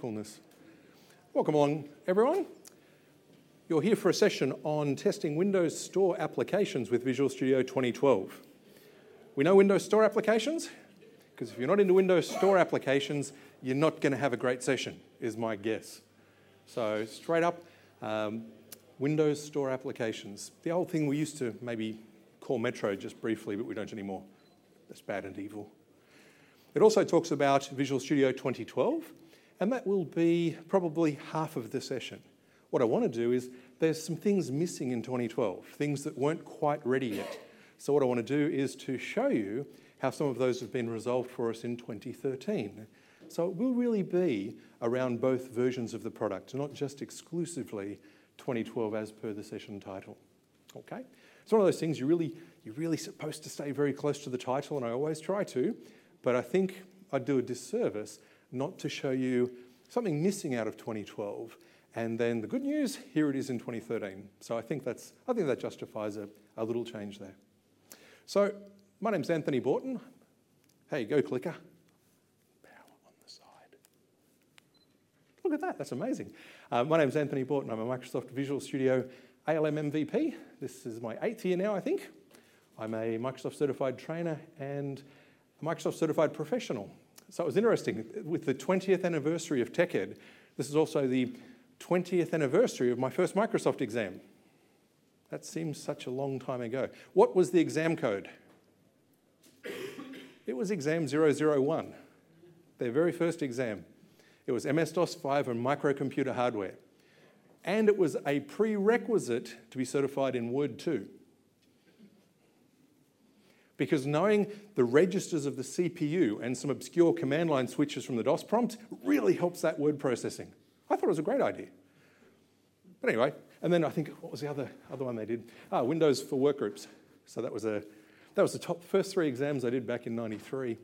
coolness. Welcome along, everyone. You're here for a session on testing Windows Store applications with Visual Studio 2012. We know Windows Store applications, because if you're not into Windows Store applications, you're not going to have a great session, is my guess. So straight up, Windows Store applications. The old thing we used to maybe call Metro just briefly, but we don't anymore. That's bad and evil. It also talks about Visual Studio 2012, and that will be probably half of the session. What I want to do is, there's some things missing in 2012, things that weren't quite ready yet. So what I want to do is to show you how some of those have been resolved for us in 2013. So it will really be around both versions of the product, not just exclusively 2012 as per the session title. Okay? It's one of those things you're really supposed to stay very close to the title, and I always try to, but I think I'd do a disservice not to show you something missing out of 2012. And then the good news, here it is in 2013. So I think that justifies a little change there. So my name's Anthony Borton. Hey, go clicker. Power on the side. Look at that, that's amazing. My name's Anthony Borton. I'm a Microsoft Visual Studio ALM MVP. This is my 8th year now, I think. I'm a Microsoft certified trainer and a Microsoft certified professional. So it was interesting, with the 20th anniversary of TechEd, this is also the 20th anniversary of my first Microsoft exam. That seems such a long time ago. What was the exam code? It was exam 001, their very first exam. It was MS-DOS 5 and microcomputer hardware. And it was a prerequisite to be certified in Word 2. Because knowing the registers of the CPU and some obscure command line switches from the DOS prompt really helps that word processing. I thought it was a great idea. But anyway, and then I think, what was the other one they did? Windows for Workgroups. So that was the first 3 exams I did back in '93.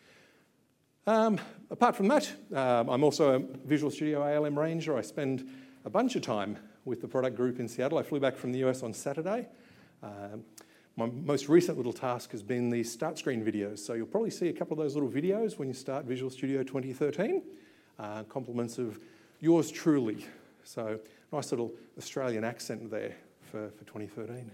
Apart from that, I'm also a Visual Studio ALM Ranger. I spend a bunch of time with the product group in Seattle. I flew back from the US on Saturday. My most recent little task has been the start screen videos. So you'll probably see a couple of those little videos when you start Visual Studio 2013. Compliments of yours truly. So nice little Australian accent there for 2013.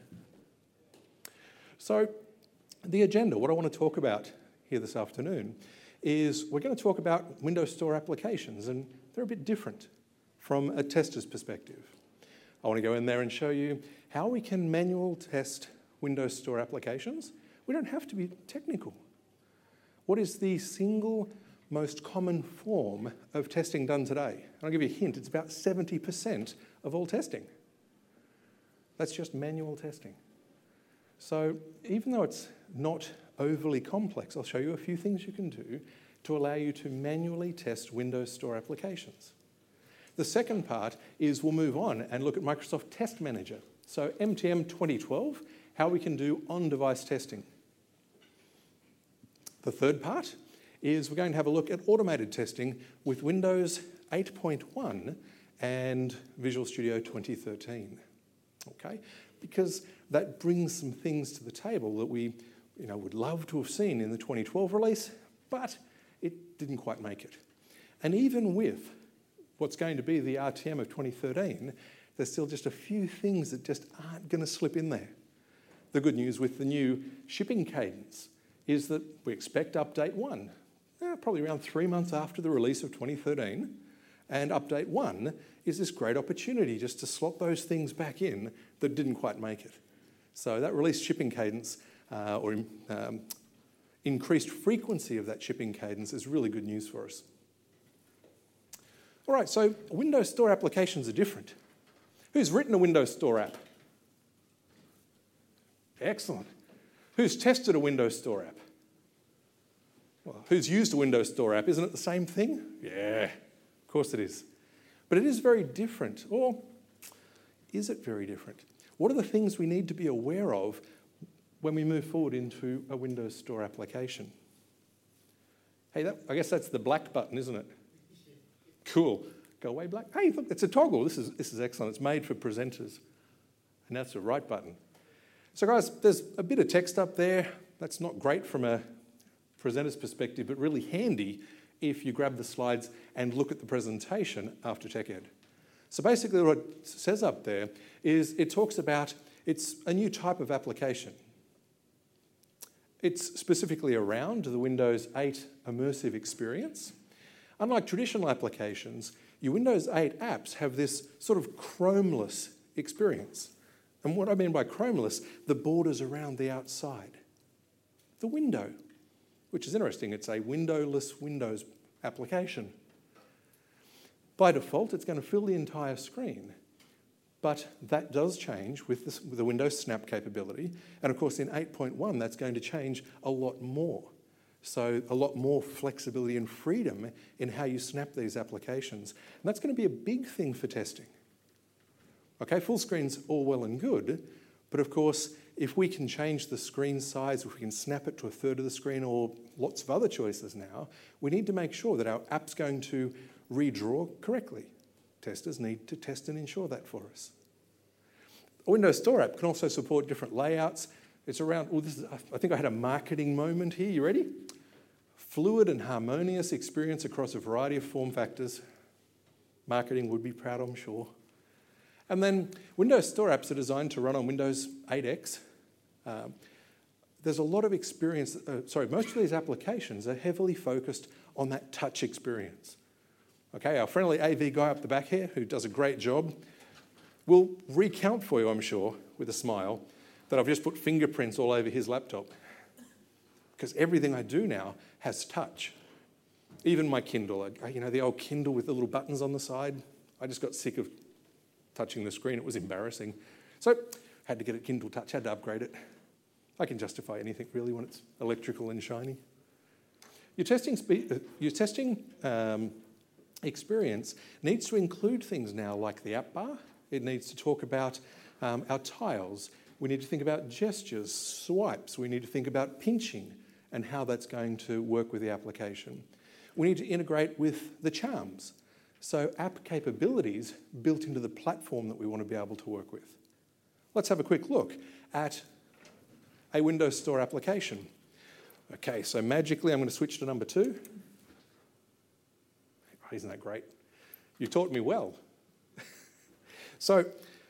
So the agenda, what I want to talk about here this afternoon is we're going to talk about Windows Store applications, and they're a bit different from a tester's perspective. I want to go in there and show you how we can manual test Windows Store applications. We don't have to be technical. What is the single most common form of testing done today? And I'll give you a hint, it's about 70% of all testing. That's just manual testing. So even though it's not overly complex, I'll show you a few things you can do to allow you to manually test Windows Store applications. The second part is we'll move on and look at Microsoft Test Manager. So MTM 2012, how we can do on-device testing. The third part is we're going to have a look at automated testing with Windows 8.1 and Visual Studio 2013. Okay? Because that brings some things to the table that we would love to have seen in the 2012 release, but it didn't quite make it. And even with what's going to be the RTM of 2013, there's still just a few things that just aren't going to slip in there. The good news with the new shipping cadence is that we expect Update 1, probably around 3 months after the release of 2013, and Update 1 is this great opportunity just to slot those things back in that didn't quite make it. So that release shipping cadence, or increased frequency of that shipping cadence is really good news for us. All right, so Windows Store applications are different. Who's written a Windows Store app? Excellent. Who's tested a Windows Store app? Well, who's used a Windows Store app? Isn't it the same thing? Yeah, of course it is. But it is very different. Or is it very different? What are the things we need to be aware of when we move forward into a Windows Store application? Hey, I guess that's the black button, isn't it? Cool. Go away, black. Hey, look, it's a toggle. This is excellent. It's made for presenters. And that's the right button. So guys, there's a bit of text up there. That's not great from a presenter's perspective, but really handy if you grab the slides and look at the presentation after TechEd. So basically what it says up there is it talks about it's a new type of application. It's specifically around the Windows 8 immersive experience. Unlike traditional applications, your Windows 8 apps have this sort of chromeless experience. And what I mean by chromeless, the borders around the outside. The window, which is interesting, it's a windowless Windows application. By default, it's going to fill the entire screen. But that does change with the Windows Snap capability. And of course, in 8.1, that's going to change a lot more. So a lot more flexibility and freedom in how you snap these applications. And that's going to be a big thing for testing. Okay, full screen's all well and good, but of course, if we can change the screen size, if we can snap it to a third of the screen or lots of other choices now, we need to make sure that our app's going to redraw correctly. Testers need to test and ensure that for us. A Windows Store app can also support different layouts. It's around, I think I had a marketing moment here, you ready? Fluid and harmonious experience across a variety of form factors. Marketing would be proud, I'm sure. And then Windows Store apps are designed to run on Windows 8X. There's a lot of experience, most of these applications are heavily focused on that touch experience. Okay, our friendly AV guy up the back here, who does a great job, will recount for you, I'm sure, with a smile, that I've just put fingerprints all over his laptop. Because everything I do now has touch. Even my Kindle, the old Kindle with the little buttons on the side, I just got sick of touching the screen. It was embarrassing. So had to get a Kindle Touch, had to upgrade it. I can justify anything really when it's electrical and shiny. Your testing experience needs to include things now like the app bar. It needs to talk about our tiles. We need to think about gestures, swipes. We need to think about pinching and how that's going to work with the application. We need to integrate with the charms. So app capabilities built into the platform that we want to be able to work with. Let's have a quick look at a Windows Store application. Okay, so magically I'm going to switch to number 2. Oh, isn't that great? You taught me well. So,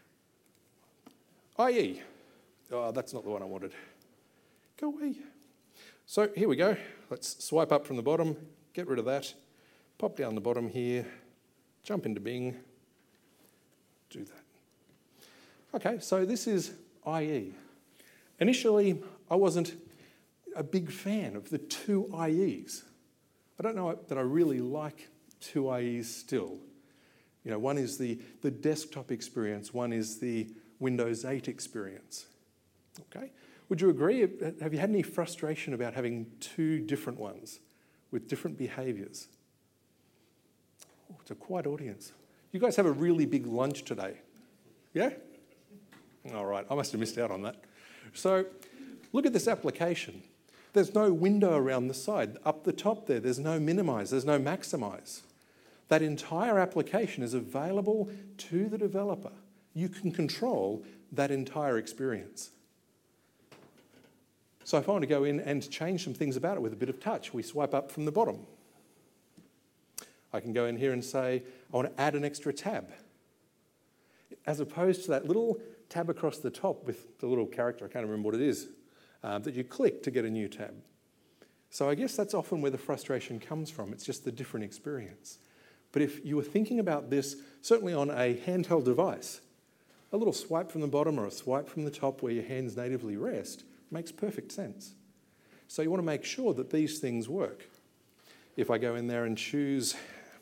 IE. Oh, that's not the one I wanted. Go away. So here we go. Let's swipe up from the bottom, get rid of that, pop down the bottom here, jump into Bing, do that. Okay, so this is IE. Initially, I wasn't a big fan of the 2 IEs. I don't know that I really like 2 IEs still. One is the desktop experience, one is the Windows 8 experience. Okay? Would you agree? Have you had any frustration about having 2 different ones with different behaviours? Oh, it's a quiet audience. You guys have a really big lunch today. Yeah? All right, I must have missed out on that. So look at this application. There's no window around the side. Up the top there's no minimize, there's no maximize. That entire application is available to the developer. You can control that entire experience. So if I want to go in and change some things about it with a bit of touch, we swipe up from the bottom. I can go in here and say, I want to add an extra tab. As opposed to that little tab across the top with the little character, I can't remember what it is, that you click to get a new tab. So I guess that's often where the frustration comes from. It's just the different experience. But if you were thinking about this, certainly on a handheld device, a little swipe from the bottom or a swipe from the top where your hands natively rest makes perfect sense. So you want to make sure that these things work. If I go in there and choose,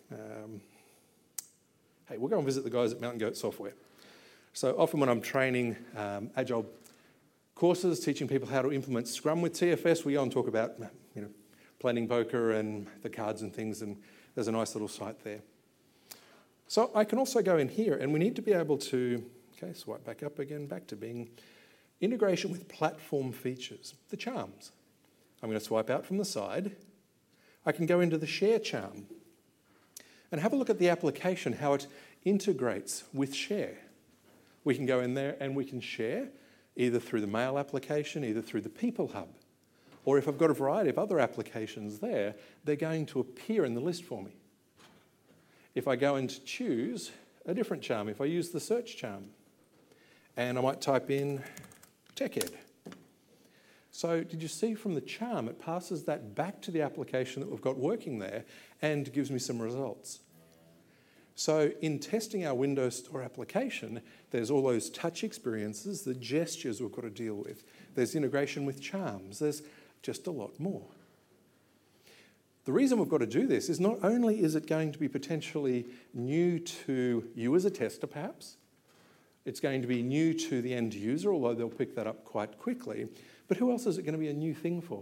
hey, we'll go and visit the guys at Mountain Goat Software. So often when I'm training Agile courses, teaching people how to implement Scrum with TFS, we go and talk about planning poker and the cards and things, and there's a nice little site there. So I can also go in here, and we need to be able to, swipe back up again, back to Bing, integration with platform features, the charms. I'm going to swipe out from the side. I can go into the Share charm and have a look at the application, how it integrates with Share. We can go in there and we can share either through the Mail application, either through the People Hub. Or if I've got a variety of other applications there, they're going to appear in the list for me. If I go and choose a different charm, if I use the search charm, and I might type in TechEd. So did you see from the charm, it passes that back to the application that we've got working there and gives me some results. So in testing our Windows Store application, there's all those touch experiences, the gestures we've got to deal with. There's integration with charms. There's just a lot more. The reason we've got to do this is not only is it going to be potentially new to you as a tester perhaps, it's going to be new to the end user, although they'll pick that up quite quickly, but who else is it going to be a new thing for?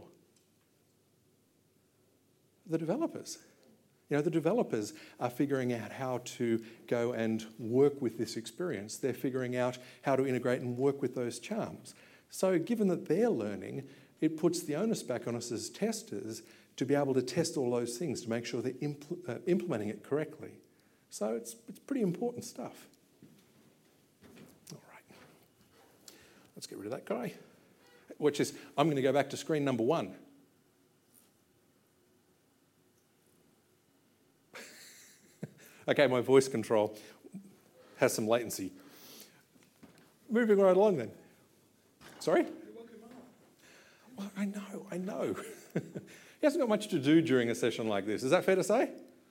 The developers. The developers are figuring out how to go and work with this experience. They're figuring out how to integrate and work with those charms. So given that they're learning, it puts the onus back on us as testers to be able to test all those things to make sure they're implementing it correctly. So it's pretty important stuff. All right. Let's get rid of that guy. Which is, I'm going to go back to screen number 1. Okay, my voice control has some latency. Moving right along then. Sorry? Well, I know. He hasn't got much to do during a session like this. Is that fair to say?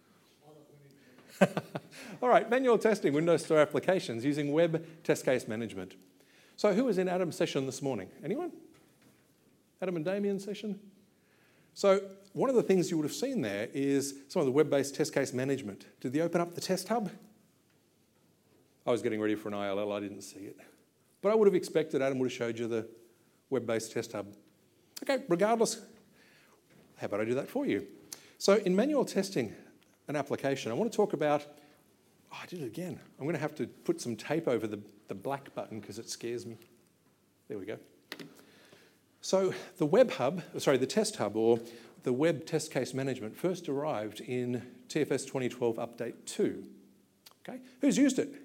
All right, manual testing Windows Store applications using web test case management. So who was in Adam's session this morning? Anyone? Adam and Damien's session? So one of the things you would have seen there is some of the web-based test case management. Did they open up the test hub? I was getting ready for an ILL, I didn't see it. But I would have expected Adam would have showed you the web-based test hub. Okay, regardless, how about I do that for you? So in manual testing an application, I want to talk about, I did it again. I'm going to have to put some tape over the black button because it scares me. There we go. So the test hub, or the web test case management, first arrived in TFS 2012 Update 2. Okay, who's used it?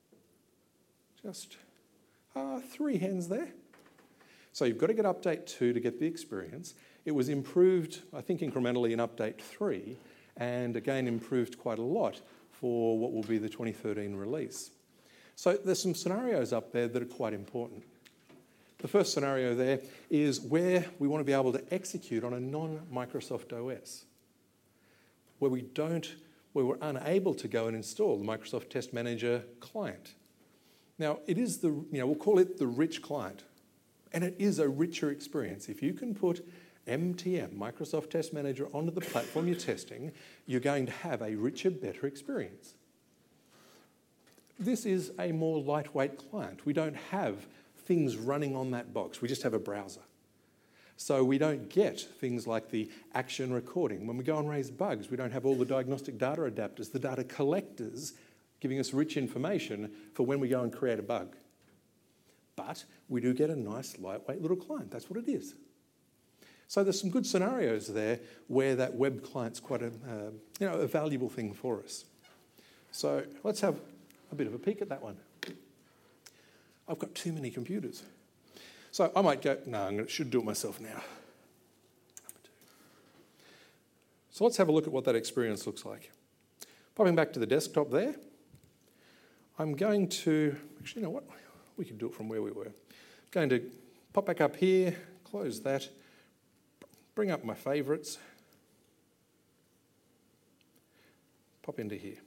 Just 3 hands there. So you've got to get Update 2 to get the experience. It was improved, I think, incrementally in Update 3, and again improved quite a lot for what will be the 2013 release. So there's some scenarios up there that are quite important. The first scenario there is where we want to be able to execute on a non-Microsoft OS, where we're unable to go and install the Microsoft Test Manager client. Now, it is we'll call it the rich client, and it is a richer experience. If you can put MTM, Microsoft Test Manager, onto the platform you're testing, you're going to have a richer, better experience. This is a more lightweight client. We don't have things running on that box. We just have a browser. So we don't get things like the action recording. When we go and raise bugs, we don't have all the diagnostic data adapters, the data collectors, giving us rich information for when we go and create a bug. But we do get a nice, lightweight little client. That's what it is. So there's some good scenarios there where that web client's quite a valuable thing for us. So let's have a bit of a peek at that one. I've got too many computers. So I might go, no, I should do it myself now. So let's have a look at what that experience looks like. Popping back to the desktop there, I'm going to, actually, you know what? We can do it from where we were. I'm going to pop back up here, close that, bring up my favourites, pop into here.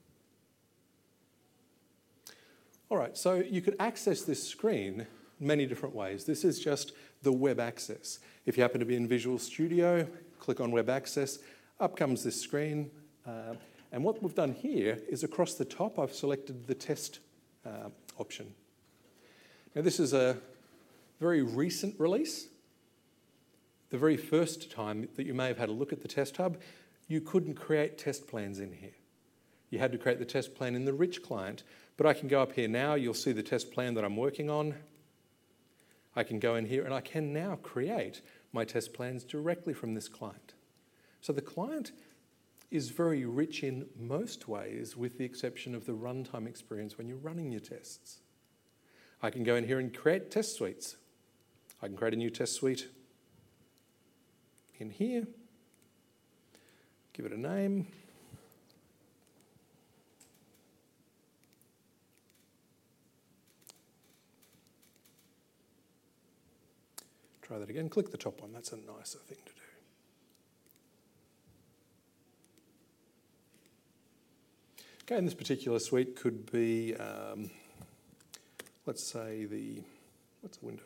All right, so you could access this screen many different ways. This is just the web access. If you happen to be in Visual Studio, click on Web Access, up comes this screen. And what we've done here is across the top, I've selected the test option. Now this is a very recent release. The very first time that you may have had a look at the test hub, you couldn't create test plans in here. You had to create the test plan in the rich client, but I can go up here now, you'll see the test plan that I'm working on. I can go in here and I can now create my test plans directly from this client. So the client is very rich in most ways, with the exception of the runtime experience when you're running your tests. I can go in here and create test suites. I can create a new test suite. in here, give it a name. Try that again, click the top one, that's a nicer thing to do. Okay, and this particular suite could be, let's say what's the Windows?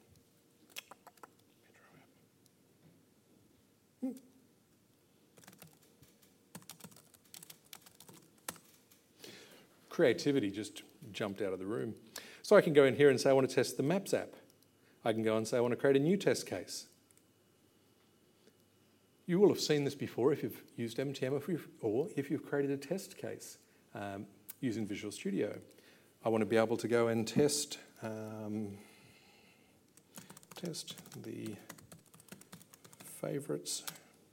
Creativity just jumped out of the room. So I can go in here and say I want to test the Maps app. I can go and say I want to create a new test case. You will have seen this before if you've used MTM or if you've created a test case using Visual Studio. I want to be able to go and test the favourites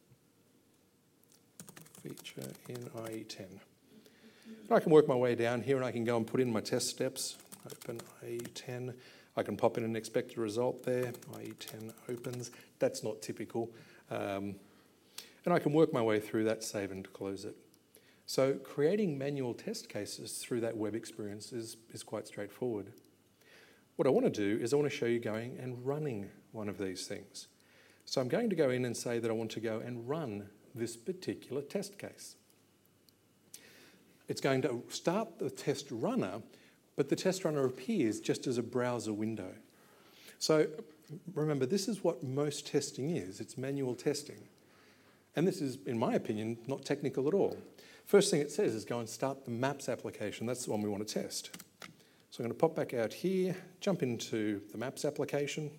feature in IE10. I can work my way down here and I can go and put in my test steps. Open IE10. I can pop in an expected result there. IE10 opens. That's not typical. And I can work my way through that, save and close it. So creating manual test cases through that web experience is quite straightforward. What I want to do is I want to show you going and running one of these things. So I'm going to go in and say that I want to go and run this particular test case. It's going to start the test runner, but the test runner appears just as a browser window. So remember, this is what most testing is. It's manual testing. And this is, in my opinion, not technical at all. First thing it says is go and start the Maps application. That's the one we want to test. So I'm going to pop back out here, jump into the Maps application.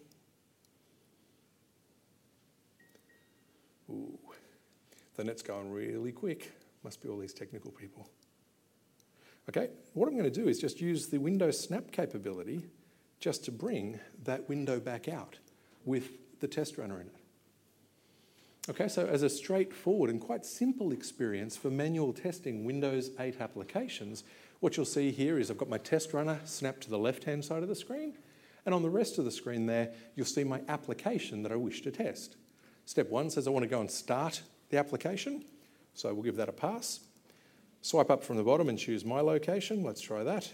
Ooh, the net's going really quick. Must be all these technical people. Okay, what I'm going to do is just use the Windows Snap capability just to bring that window back out with the test runner in it. Okay, so as a straightforward and quite simple experience for manual testing Windows 8 applications, what you'll see here is I've got my test runner snapped to the left-hand side of the screen, and on the rest of the screen there, you'll see my application that I wish to test. Step 1 says I want to go and start the application, so we'll give that a pass. Swipe up from the bottom and choose my location. Let's try that.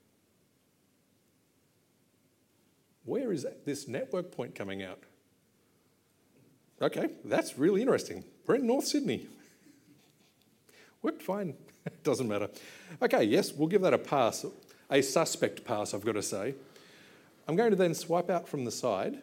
Where is this network point coming out? Okay, that's really interesting. We're in North Sydney. Worked fine. Doesn't matter. Okay, yes, we'll give that a pass. A suspect pass, I've got to say. I'm going to then swipe out from the side.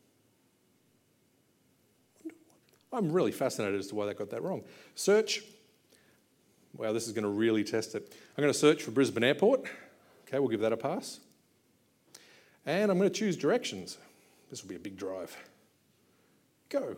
I'm really fascinated as to why they got that wrong. Search. Wow, this is going to really test it. I'm going to search for Brisbane Airport. Okay, we'll give that a pass. And I'm going to choose directions. This will be a big drive. Go.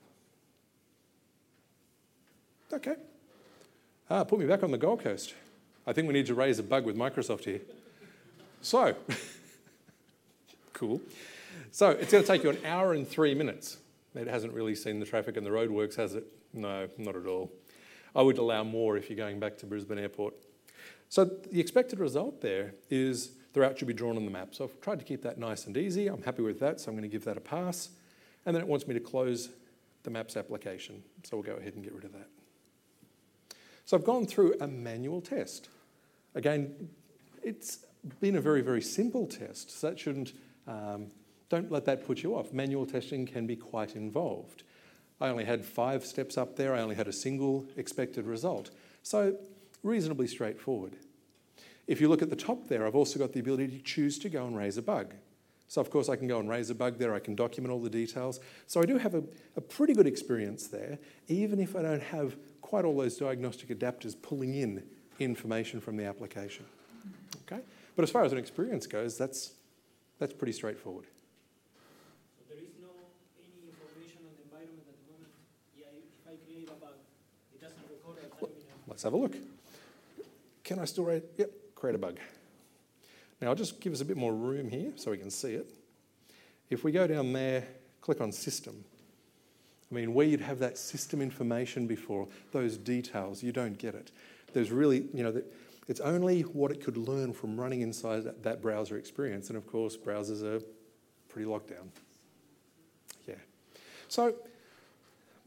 Okay. Put me back on the Gold Coast. I think we need to raise a bug with Microsoft here. So, cool. So it's going to take you an hour and 3 minutes. It hasn't really seen the traffic and the roadworks, has it? No, not at all. I would allow more if you're going back to Brisbane Airport. So the expected result there is the route should be drawn on the map. So I've tried to keep that nice and easy. I'm happy with that, so I'm going to give that a pass. And then it wants me to close the Maps application. So we'll go ahead and get rid of that. So I've gone through a manual test. Again, it's been a very, very simple test. So that shouldn't, don't let that put you off. Manual testing can be quite involved. I only had 5 steps up there. I only had a single expected result. So reasonably straightforward. If you look at the top there, I've also got the ability to choose to go and raise a bug. So of course I can go and raise a bug there. I can document all the details. So I do have a pretty good experience there, even if I don't have quite all those diagnostic adapters pulling in information from the application. Okay? But as far as an experience goes, that's pretty straightforward. There is no any information on the environment at the moment. Yeah, if I create a bug, it doesn't record a terminal. Let's have a look. Can I still write? Yep, create a bug. Now I'll just give us a bit more room here so we can see it. If we go down there, click on System. I mean, where you'd have that system information before, those details, you don't get it. There's really, it's only what it could learn from running inside that browser experience. And of course, browsers are pretty locked down. Yeah. So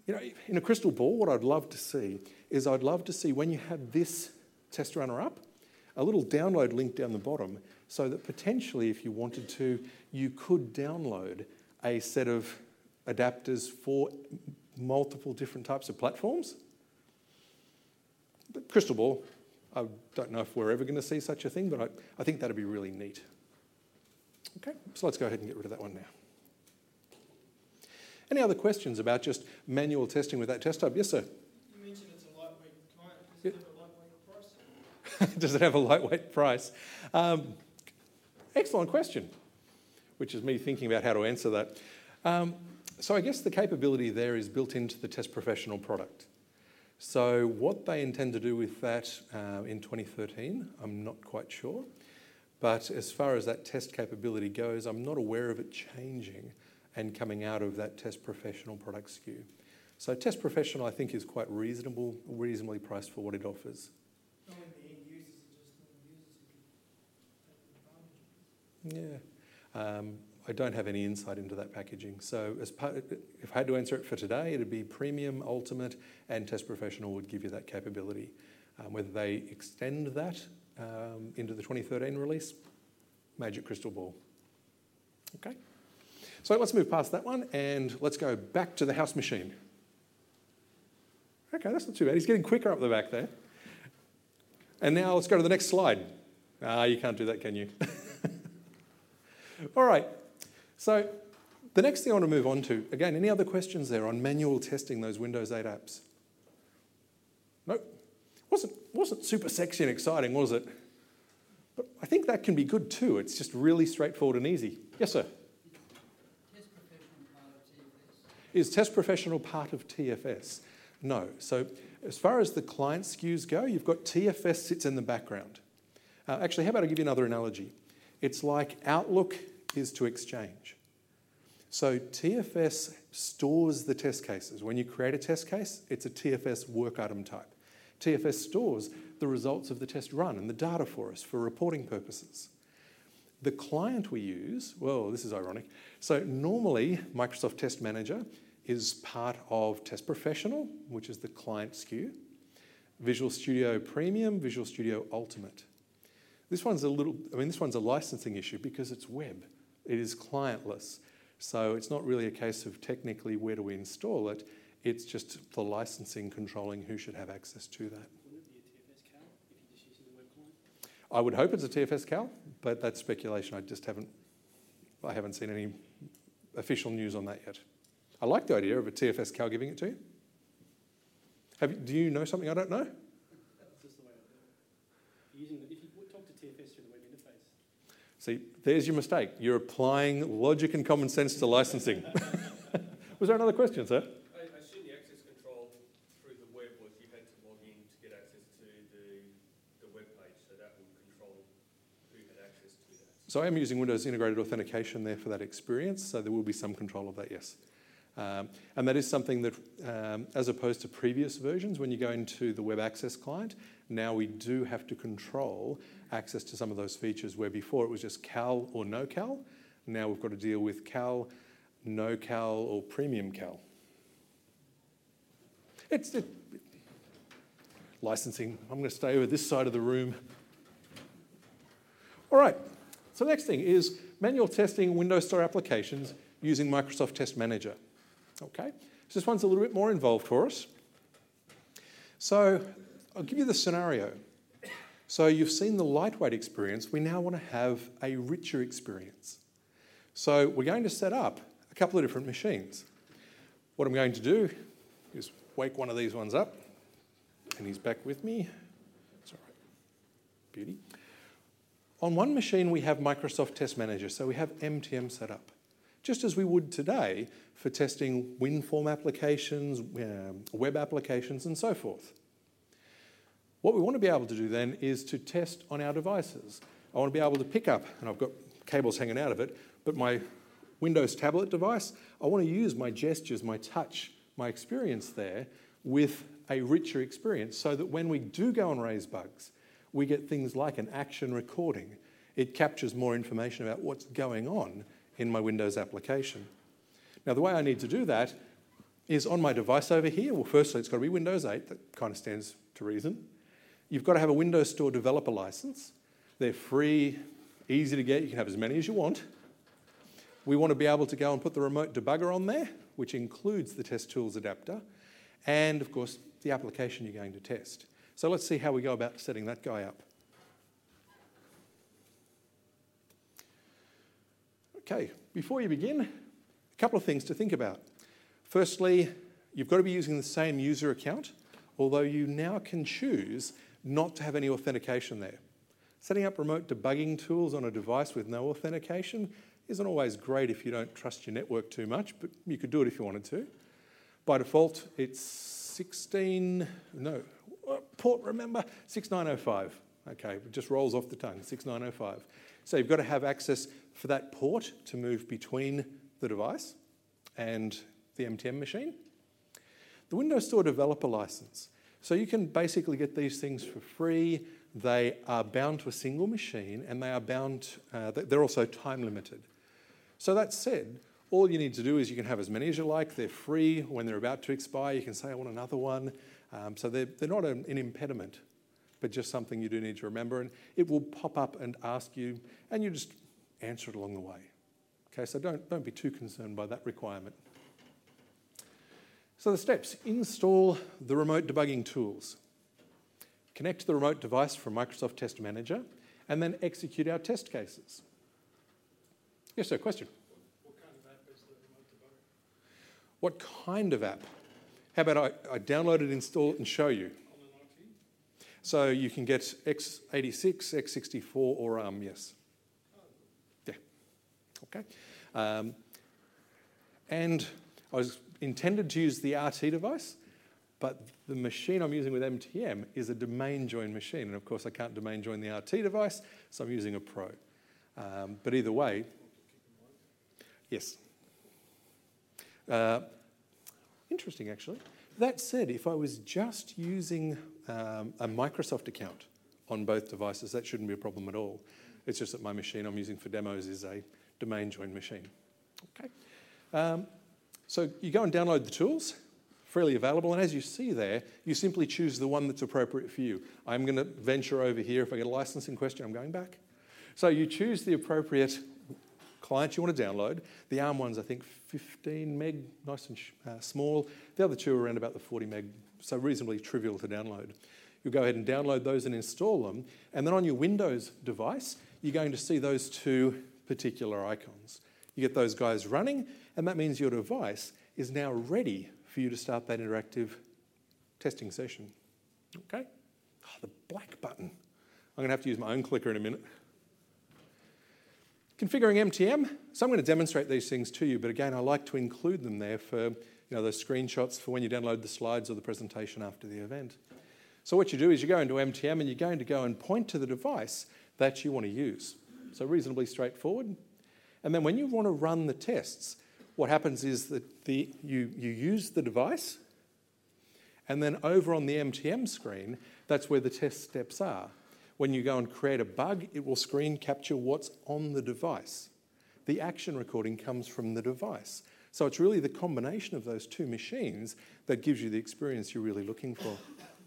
In a crystal ball, what I'd love to see is I'd love to see when you have this test runner up, a little download link down the bottom, so that potentially, if you wanted to, you could download a set of adapters for multiple different types of platforms. But crystal ball, I don't know if we're ever going to see such a thing, but I think that'd be really neat. Okay, so let's go ahead and get rid of that one now. Any other questions about just manual testing with that test hub? Yes, sir? You mentioned it's a lightweight client. Does it have a lightweight price? Does it have a lightweight price? Excellent question, which is me thinking about how to answer that. So I guess the capability there is built into the Test Professional product. So what they intend to do with that in 2013, I'm not quite sure. But as far as that test capability goes, I'm not aware of it changing and coming out of that Test Professional product SKU. So Test Professional, I think, is quite reasonably priced for what it offers. Not only the end users, it's just the users who can take advantage. Yeah. I don't have any insight into that packaging. So if I had to answer it for today, it'd be Premium, Ultimate, and Test Professional would give you that capability. Whether they extend that into the 2013 release, magic crystal ball. Okay. So let's move past that one and let's go back to the house machine. Okay, that's not too bad. He's getting quicker up the back there. And now let's go to the next slide. You can't do that, can you? All right. So the next thing I want to move on to, again, any other questions there on manual testing those Windows 8 apps? Nope. Wasn't super sexy and exciting, was it? But I think that can be good too. It's just really straightforward and easy. Yes, sir? Is Test Professional part of TFS? No. So as far as the client SKUs go, you've got TFS sits in the background. Actually, how about I give you another analogy? It's like Outlook is to Exchange. So TFS stores the test cases. When you create a test case, it's a TFS work item type. TFS stores the results of the test run and the data for us for reporting purposes. The client we use, well, this is ironic. So normally, Microsoft Test Manager is part of Test Professional, which is the client SKU, Visual Studio Premium, Visual Studio Ultimate. This one's a licensing issue because it's web. It is clientless. So it's not really a case of technically where do we install it. It's just the licensing controlling who should have access to that. Wouldn't it be a TFS cal if you're just using the web client? I would hope it's a TFS cal, but that's speculation. I haven't seen any official news on that yet. I like the idea of a TFS cal giving it to you. Do you know something I don't know? That's just the way I do it. If you talk to TFS through the web interface. See, there's your mistake. You're applying logic and common sense to licensing. Was there another question, sir? I assume the access control through the web was you had to log in to get access to the web page, so that would control who had access to that. So I am using Windows Integrated Authentication there for that experience, so there will be some control of that, yes. And that is something that, as opposed to previous versions, when you go into the web access client, now we do have to control access to some of those features where before it was just cal or no cal. Now we've got to deal with cal, no cal, or premium cal. Licensing. I'm going to stay over this side of the room. All right. So the next thing is manual testing Windows Store applications using Microsoft Test Manager. Okay, so this one's a little bit more involved for us. So I'll give you the scenario. So you've seen the lightweight experience. We now want to have a richer experience. So we're going to set up a couple of different machines. What I'm going to do is wake one of these ones up, and he's back with me. It's all right. Beauty. On one machine, we have Microsoft Test Manager, so we have MTM set up, just as we would today for testing WinForm applications, web applications, and so forth. What we want to be able to do then is to test on our devices. I want to be able to pick up, and I've got cables hanging out of it, but my Windows tablet device, I want to use my gestures, my touch, my experience there with a richer experience so that when we do go and raise bugs, we get things like an action recording. It captures more information about what's going on in my Windows application. Now, the way I need to do that is on my device over here. Well, firstly, it's got to be Windows 8. That kind of stands to reason. You've got to have a Windows Store developer license. They're free, easy to get. You can have as many as you want. We want to be able to go and put the remote debugger on there, which includes the Test Tools adapter, and, of course, the application you're going to test. So let's see how we go about setting that guy up. Okay, before you begin, a couple of things to think about. Firstly, you've got to be using the same user account, although you now can choose not to have any authentication there. Setting up remote debugging tools on a device with no authentication isn't always great if you don't trust your network too much, but you could do it if you wanted to. By default, it's port, remember, 6905. Okay, it just rolls off the tongue, 6905. So you've got to have access for that port to move between the device and the MTM machine. The Windows Store developer license. So you can basically get these things for free. They are bound to a single machine, and they are they're also time limited. So that said, all you need to do is you can have as many as you like. They're free. When they're about to expire, you can say, I want another one. So they're not an impediment, but just something you do need to remember. And it will pop up and ask you, and you just answer it along the way. Okay, so don't be too concerned by that requirement. So the steps: install the remote debugging tools, connect the remote device from Microsoft Test Manager, and then execute our test cases. Yes, sir, question? What kind of app is the remote debugger? What kind of app? How about I download it, install it, and show you? On an RT? So you can get x86, x64, or ARM, yes. Yeah, okay. And I was intended to use the RT device, but the machine I'm using with MTM is a domain join machine, and of course I can't domain join the RT device, so I'm using a Pro. But either way, yes. Interesting, actually. That said, if I was just using a Microsoft account on both devices, that shouldn't be a problem at all. It's just that my machine I'm using for demos is a domain join machine. Okay. So you go and download the tools, freely available, and as you see there, you simply choose the one that's appropriate for you. I'm going to venture over here. If I get a licensing question, I'm going back. So you choose the appropriate client you want to download. The ARM one's, I think, 15 meg, nice and small. The other two are around about the 40 meg, so reasonably trivial to download. You'll go ahead and download those and install them, and then on your Windows device, you're going to see those two particular icons. You get those guys running, and that means your device is now ready for you to start that interactive testing session. Okay? Oh, the black button. I'm going to have to use my own clicker in a minute. Configuring MTM. So I'm going to demonstrate these things to you, but again, I like to include them there for those screenshots for when you download the slides or the presentation after the event. So what you do is you go into MTM and you're going to go and point to the device that you want to use. So reasonably straightforward. And then when you want to run the tests, what happens is that you use the device, and then over on the MTM screen, that's where the test steps are. When you go and create a bug, it will screen capture what's on the device. The action recording comes from the device. So it's really the combination of those two machines that gives you the experience you're really looking for.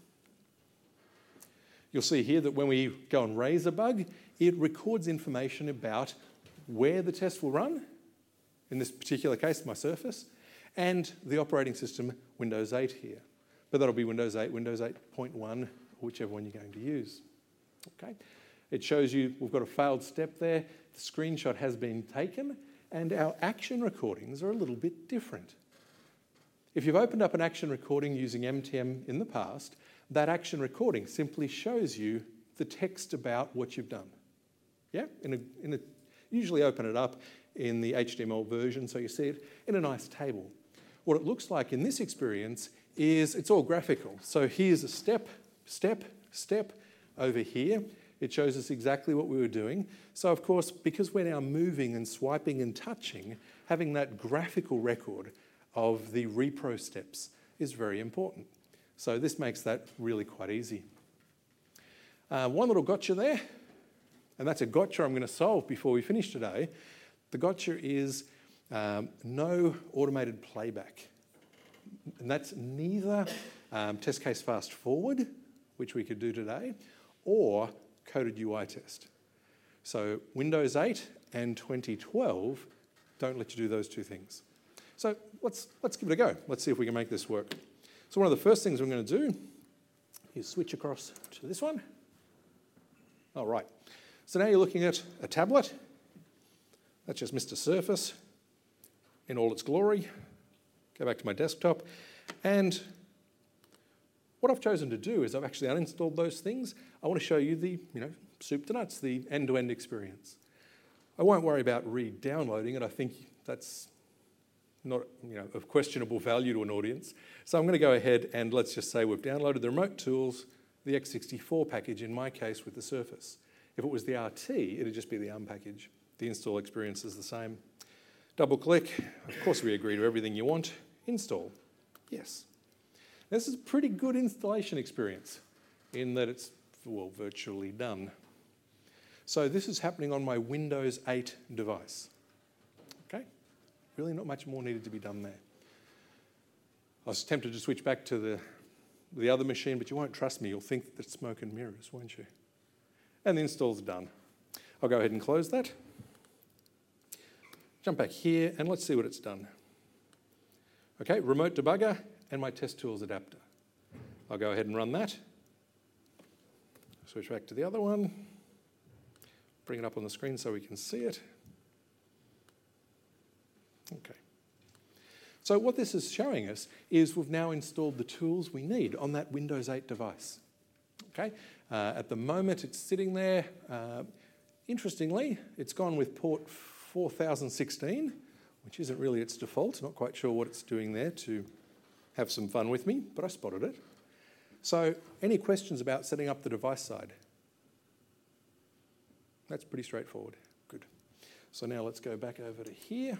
You'll see here that when we go and raise a bug, it records information about where the test will run, in this particular case, my Surface, and the operating system, Windows 8 here. But that'll be Windows 8, Windows 8.1, whichever one you're going to use. Okay. It shows you we've got a failed step there. The screenshot has been taken, and our action recordings are a little bit different. If you've opened up an action recording using MTM in the past, that action recording simply shows you the text about what you've done. Yeah? Usually open it up in the HTML version so you see it in a nice table. What it looks like in this experience is it's all graphical. So here's a step, step, step over here. It shows us exactly what we were doing. So of course, because we're now moving and swiping and touching, having that graphical record of the repro steps is very important. So this makes that really quite easy. One little gotcha there, and that's a gotcha I'm going to solve before we finish today. The gotcha is no automated playback. And that's neither test case fast forward, which we could do today, or coded UI test. So Windows 8 and 2012 don't let you do those two things. So let's give it a go. Let's see if we can make this work. So one of the first things I'm going to do is switch across to this one. All right. So now you're looking at a tablet. That's just Mr. Surface in all its glory. Go back to my desktop. And what I've chosen to do is I've actually uninstalled those things. I want to show you the, soup to nuts, the end-to-end experience. I won't worry about re-downloading it. I think that's not, of questionable value to an audience. So I'm going to go ahead and let's just say we've downloaded the remote tools, the x64 package in my case with the Surface. If it was the RT, it'd just be the ARM package. The install experience is the same. Double click. Of course, we agree to everything you want. Install. Yes. This is a pretty good installation experience in that it's, virtually done. So this is happening on my Windows 8 device. Okay? Really not much more needed to be done there. I was tempted to switch back to the other machine, but you won't trust me. You'll think that it's smoke and mirrors, won't you? And the install's done. I'll go ahead and close that. Jump back here, and let's see what it's done. Okay, remote debugger and my test tools adapter. I'll go ahead and run that. Switch back to the other one. Bring it up on the screen so we can see it. Okay. So what this is showing us is we've now installed the tools we need on that Windows 8 device. Okay. At the moment, it's sitting there. Interestingly, it's gone with port 4016, which isn't really its default. Not quite sure what it's doing there to have some fun with me, but I spotted it. So any questions about setting up the device side? That's pretty straightforward. Good. So now let's go back over to here.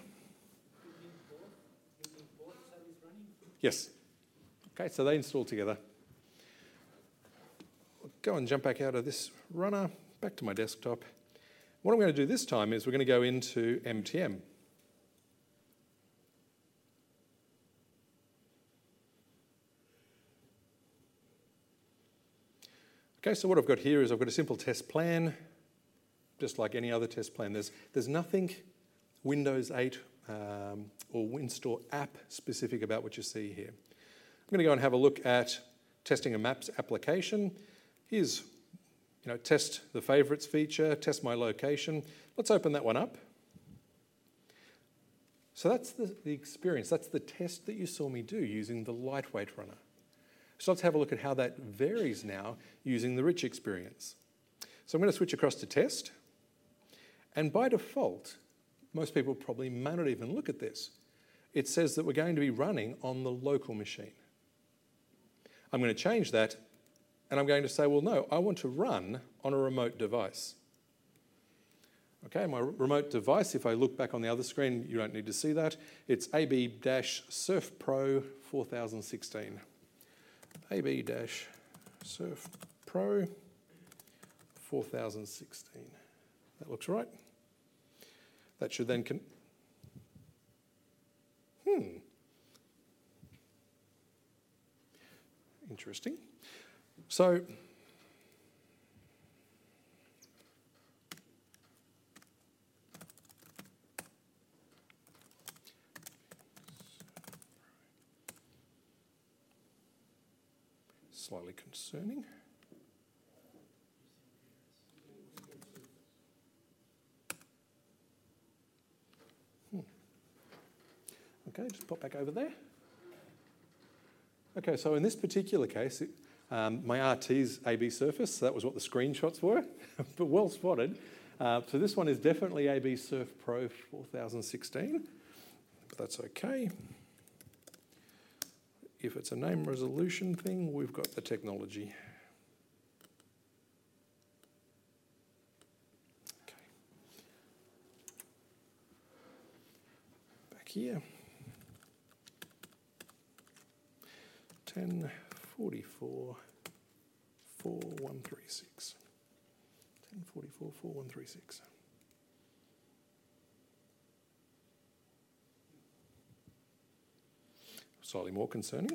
Yes. Okay, so they install together. I'll go and jump back out of this runner, back to my desktop. What I'm going to do this time is we're going to go into MTM. Okay, so what I've got here is I've got a simple test plan, just like any other test plan. There's nothing Windows 8 or WinStore app specific about what you see here. I'm going to go and have a look at testing a Maps application. Here's, test the favorites feature, test my location. Let's open that one up. So that's the experience. That's the test that you saw me do using the lightweight runner. So let's have a look at how that varies now using the rich experience. So I'm going to switch across to test. And by default, most people probably may not even look at this. It says that we're going to be running on the local machine. I'm going to change that, and I'm going to say, well, no, I want to run on a remote device. Okay, my remote device, if I look back on the other screen, you don't need to see that. It's AB-Surf Pro 4016. AB-Surf Pro 4016. That looks right. That should then... Interesting. So... slightly concerning. Okay, just pop back over there. Okay, so in this particular case, my RT's AB Surface, so that was what the screenshots were, but well spotted. So this one is definitely AB Surf Pro 4016, but that's okay. If it's a name resolution thing, we've got the technology. Okay. Back here. 1044 4136. 1044 4136. slightly more concerning.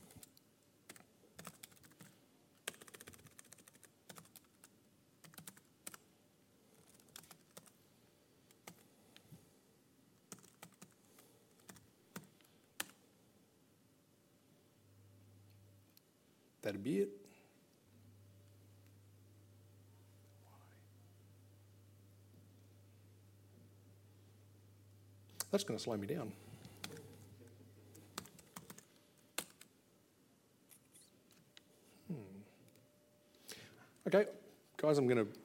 That'd be it. That's going to slow me down. Okay, guys, I'm going to...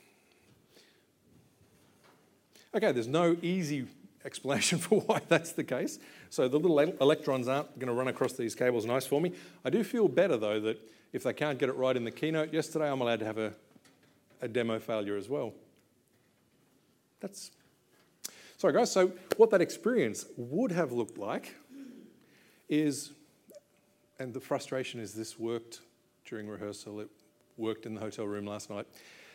Okay, there's no easy explanation for why that's the case. So the little electrons aren't going to run across these cables nice for me. I do feel better, though, that if they can't get it right in the keynote yesterday, I'm allowed to have a demo failure as well. That's... Sorry, guys, so what that experience would have looked like is, and the frustration is this worked during rehearsal, it worked in the hotel room last night.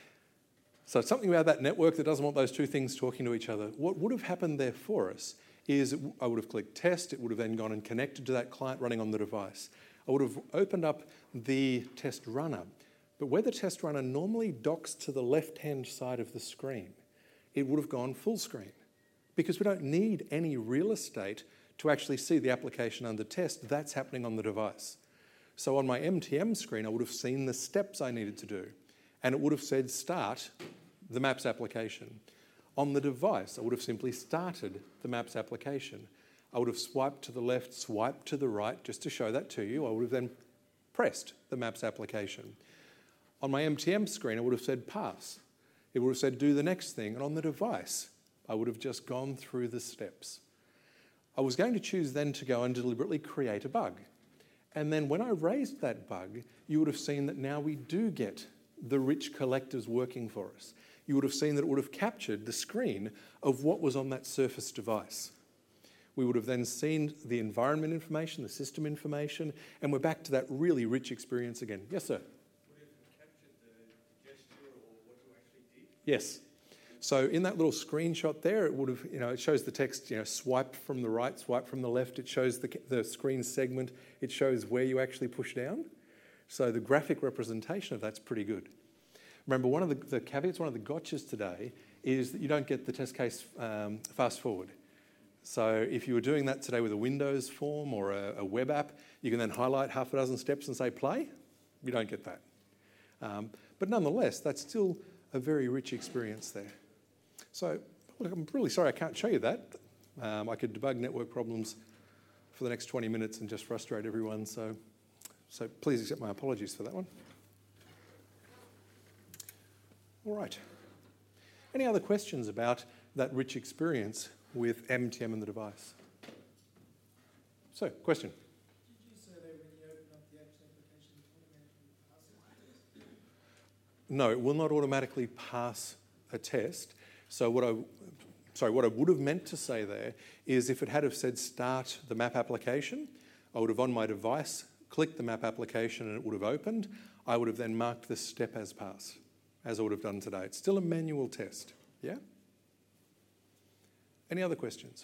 So something about that network that doesn't want those two things talking to each other. What would have happened there for us is I would have clicked test, it would have then gone and connected to that client running on the device. I would have opened up the test runner, but where the test runner normally docks to the left-hand side of the screen, it would have gone full screen because we don't need any real estate to actually see the application under test. That's happening on the device. So on my MTM screen, I would have seen the steps I needed to do, and it would have said start the Maps application. On the device, I would have simply started the Maps application. I would have swiped to the left, swiped to the right, just to show that to you. I would have then pressed the Maps application. On my MTM screen, I would have said pass. It would have said do the next thing. And on the device, I would have just gone through the steps. I was going to choose then to go and deliberately create a bug. And then when I raised that bug, you would have seen that now we do get the rich collectors working for us. You would have seen that it would have captured the screen of what was on that Surface device. We would have then seen the environment information, the system information, and we're back to that really rich experience again. Yes, sir? Would it have captured the gesture or what you actually did? Yes. So in that little screenshot there, it would have, it shows the text, swipe from the right, swipe from the left. It shows the screen segment. It shows where you actually push down. So the graphic representation of that's pretty good. Remember, one of the caveats, one of the gotchas today is that you don't get the test case fast forward. So if you were doing that today with a Windows form or a web app, you can then highlight half a dozen steps and say play. You don't get that. But nonetheless, that's still a very rich experience there. So look, I'm really sorry I can't show you that. I could debug network problems for the next 20 minutes and just frustrate everyone. So please accept my apologies for that one. All right. Any other questions about that rich experience with MTM and the device? So, question? Did you say that when you open up the apps application, it automatically passes the test? No, it will not automatically pass a test. So what I would have meant to say there is if it had have said start the map application, I would have on my device clicked the map application and it would have opened. I would have then marked the step as pass, as I would have done today. It's still a manual test, yeah? Any other questions?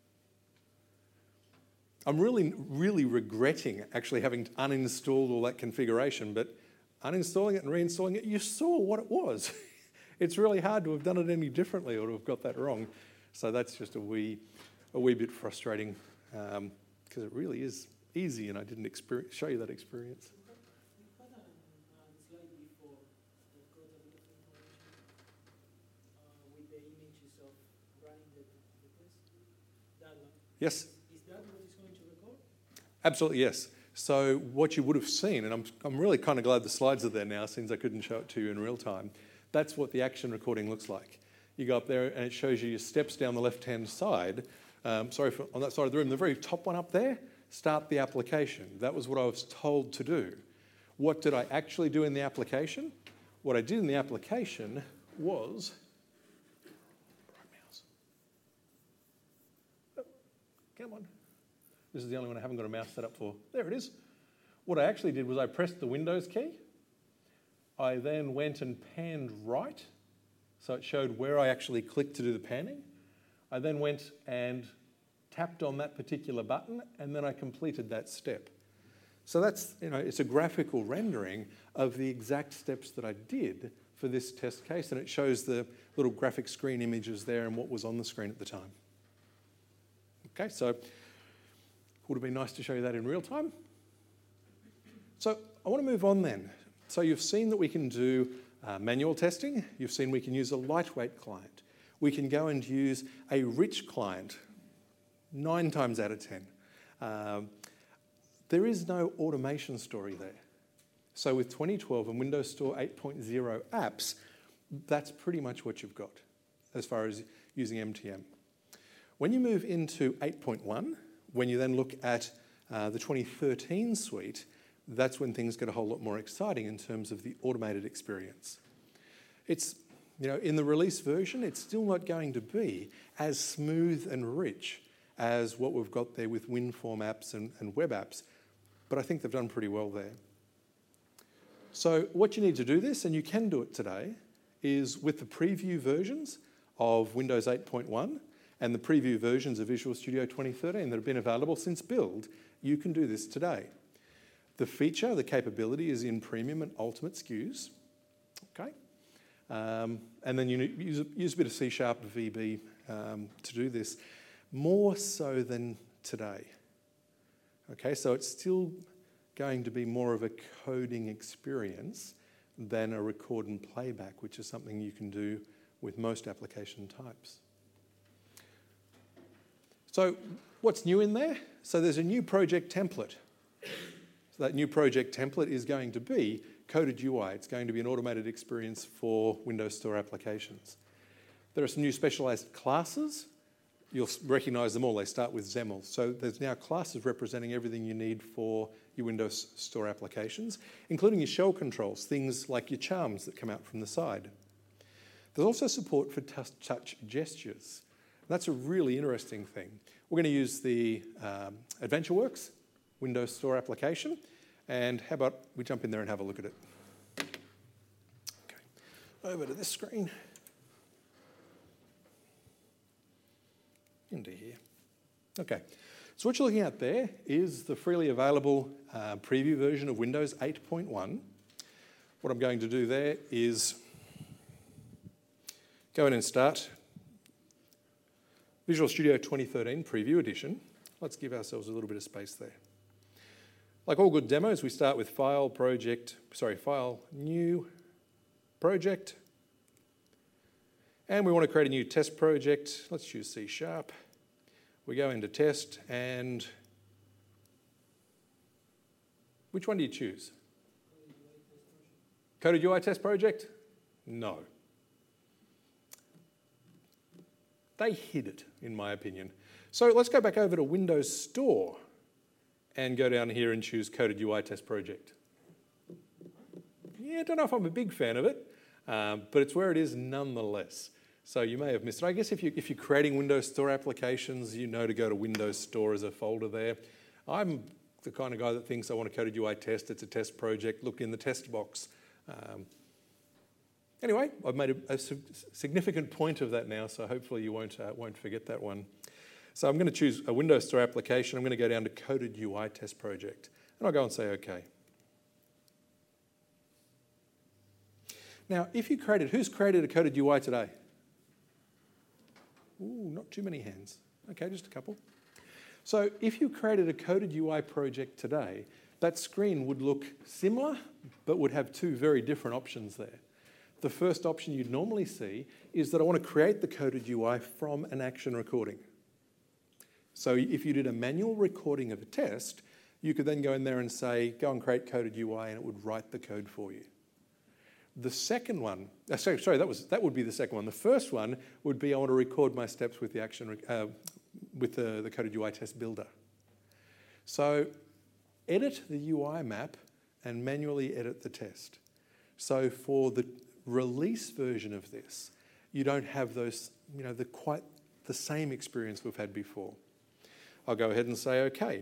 I'm really, really regretting actually having uninstalled all that configuration, but uninstalling it and reinstalling it, you saw what it was. It's really hard to have done it any differently or to have got that wrong. So that's just a wee bit frustrating because it really is easy and I didn't show you that experience. You had a slide before that got a bit of information with the images of running the test. That one. Yes? Is that what it's going to record? Absolutely, yes. So what you would have seen, and I'm really kind of glad the slides are there now since I couldn't show it to you in real time, that's what the action recording looks like. You go up there and it shows you your steps down the left-hand side. On that side of the room, the very top one up there, start the application. That was what I was told to do. What did I actually do in the application? What I did in the application was... Oh, come on. This is the only one I haven't got a mouse set up for. There it is. What I actually did was I pressed the Windows key. I then went and panned right, so it showed where I actually clicked to do the panning. I then went and tapped on that particular button, and then I completed that step. So that's, it's a graphical rendering of the exact steps that I did for this test case, and it shows the little graphic screen images there and what was on the screen at the time. Okay, so would have been nice to show you that in real time. So I want to move on then. So you've seen that we can do manual testing. You've seen we can use a lightweight client. We can go and use a rich client 9 times out of 10. There is no automation story there. So with 2012 and Windows Store 8.0 apps, that's pretty much what you've got as far as using MTM. When you move into 8.1, when you then look at the 2013 suite, that's when things get a whole lot more exciting in terms of the automated experience. It's, in the release version, it's still not going to be as smooth and rich as what we've got there with WinForm apps and web apps, but I think they've done pretty well there. So what you need to do this, and you can do it today, is with the preview versions of Windows 8.1 and the preview versions of Visual Studio 2013 that have been available since build, you can do this today. The feature, the capability is in Premium and Ultimate SKUs, okay? And then you use a bit of C# VB to do this, more so than today. Okay, so it's still going to be more of a coding experience than a record and playback, which is something you can do with most application types. So what's new in there? So there's a new project template. So that new project template is going to be Coded UI. It's going to be an automated experience for Windows Store applications. There are some new specialized classes. You'll recognize them all. They start with XAML. So there's now classes representing everything you need for your Windows Store applications, including your shell controls, things like your charms that come out from the side. There's also support for touch gestures. That's a really interesting thing. We're going to use the AdventureWorks Windows Store application, and how about we jump in there and have a look at it. Okay, over to this screen. Into here. Okay, so what you're looking at there is the freely available preview version of Windows 8.1. What I'm going to do there is go in and start Visual Studio 2013 Preview Edition. Let's give ourselves a little bit of space there. Like all good demos, we start with File, New, Project. And we want to create a new test project. Let's choose C#. We go into Test, and which one do you choose? Coded UI Test Project? No. They hid it, in my opinion. So let's go back over to Windows Store and go down here and choose Coded UI Test Project. Yeah, I don't know if I'm a big fan of it, but it's where it is nonetheless. So you may have missed it. I guess if you're creating Windows Store applications, you know to go to Windows Store as a folder there. I'm the kind of guy that thinks I want a Coded UI test. It's a test project. Look in the test box. Anyway, I've made a significant point of that now, so hopefully you won't forget that one. So I'm going to choose a Windows Store application. I'm going to go down to Coded UI Test Project, and I'll go and say OK. Now, if you who's created a Coded UI today? Ooh, not too many hands. Okay, just a couple. So if you created a Coded UI project today, that screen would look similar, but would have 2 very different options there. The first option you'd normally see is that I want to create the Coded UI from an action recording. So if you did a manual recording of a test, you could then go in there and say, go and create Coded UI, and it would write the code for you. The second one, that would be the second one. The first one would be I want to record my steps with the action with the Coded UI test builder. So edit the UI map and manually edit the test. So for the release version of this, you don't have those, quite the same experience we've had before. I'll go ahead and say OK.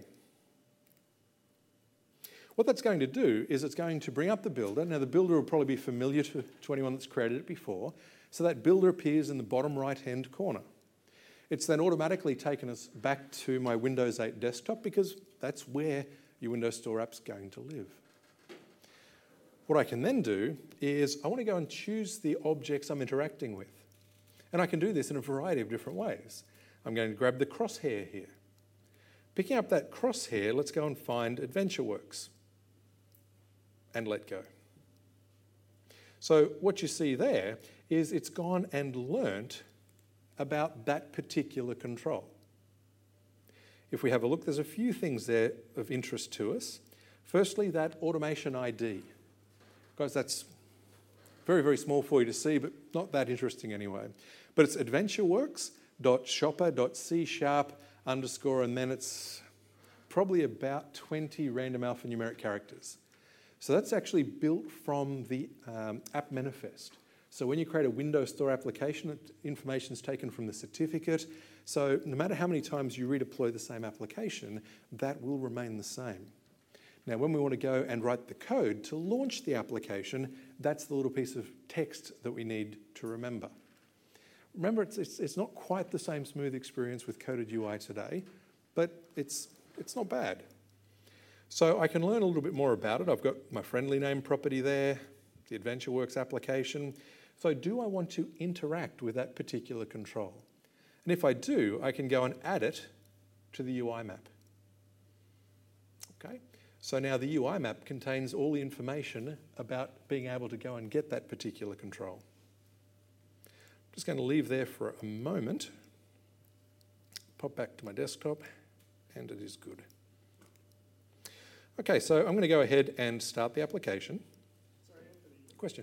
What that's going to do is it's going to bring up the builder. Now, the builder will probably be familiar to anyone that's created it before. So that builder appears in the bottom right-hand corner. It's then automatically taken us back to my Windows 8 desktop because that's where your Windows Store app's going to live. What I can then do is I want to go and choose the objects I'm interacting with. And I can do this in a variety of different ways. I'm going to grab the crosshair here. Picking up that crosshair, let's go and find AdventureWorks and let go. So what you see there is it's gone and learnt about that particular control. If we have a look, there's a few things there of interest to us. Firstly, that automation ID. Guys, that's very, very small for you to see, but not that interesting anyway. But it's adventureworks.shopper.c# _ and then it's probably about 20 random alphanumeric characters. So that's actually built from the app manifest. So when you create a Windows Store application, information is taken from the certificate. So no matter how many times you redeploy the same application, that will remain the same. Now, when we want to go and write the code to launch the application, that's the little piece of text that we need to remember. Remember, it's not quite the same smooth experience with coded UI today, but it's not bad. So I can learn a little bit more about it. I've got my friendly name property there, the AdventureWorks application. So do I want to interact with that particular control? And if I do, I can go and add it to the UI map. Okay, so now the UI map contains all the information about being able to go and get that particular control. I'm just going to leave there for a moment, pop back to my desktop, and it is good. Okay, so I'm going to go ahead and start the application. Sorry, Anthony. Question?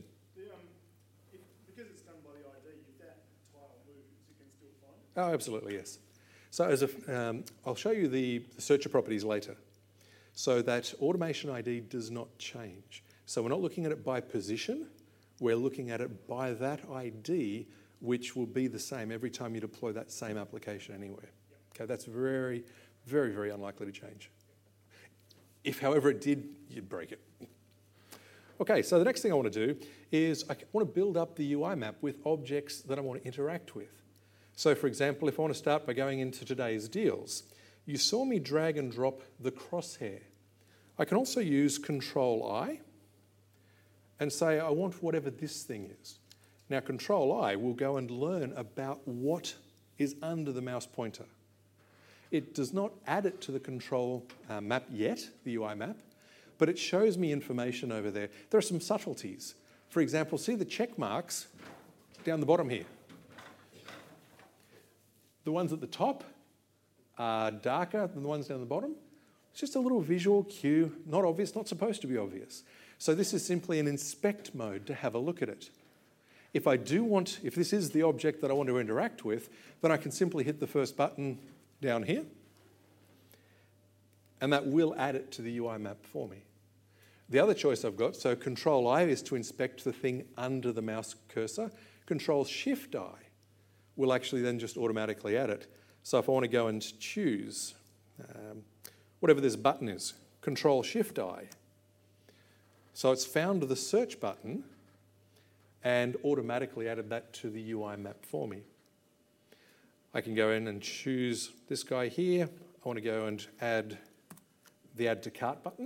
Because it's done by the ID, if that tile moves, you can still find it? Oh, absolutely, yes. So I'll show you the searcher properties later. So that automation ID does not change. So we're not looking at it by position, we're looking at it by that ID, which will be the same every time you deploy that same application anywhere. Yep. Okay, that's very, very, very unlikely to change. If, however, it did, you'd break it. Okay, so the next thing I want to do is I want to build up the UI map with objects that I want to interact with. So, for example, if I want to start by going into today's deals, you saw me drag and drop the crosshair. I can also use Control-I and say I want whatever this thing is. Now, Control-I will go and learn about what is under the mouse pointer. It does not add it to the control map yet, the UI map, but it shows me information over there. There are some subtleties. For example, see the check marks down the bottom here. The ones at the top are darker than the ones down the bottom. It's just a little visual cue, not obvious, not supposed to be obvious. So this is simply an inspect mode to have a look at it. If this is the object that I want to interact with, then I can simply hit the first button down here, and that will add it to the UI map for me. The other choice I've got, so Control-I is to inspect the thing under the mouse cursor. Control-Shift-I will actually then just automatically add it. So if I want to go and choose whatever this button is, Control-Shift-I. So it's found the search button and automatically added that to the UI map for me. I can go in and choose this guy here. I want to go and add the Add to Cart button.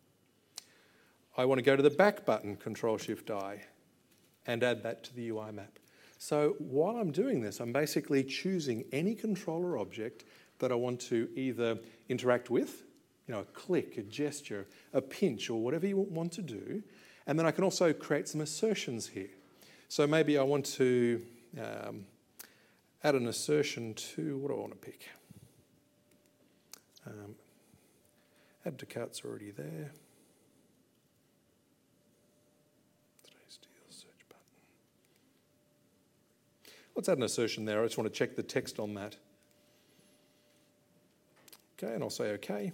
I want to go to the back button, Control-Shift-I, and add that to the UI map. So while I'm doing this, I'm basically choosing any controller object that I want to either interact with, a click, a gesture, a pinch, or whatever you want to do. And then I can also create some assertions here. So maybe I want to add an assertion to, what do I want to pick? Add to cart's already there. Today's deal, search button. Let's add an assertion there. I just want to check the text on that. Okay, and I'll say okay.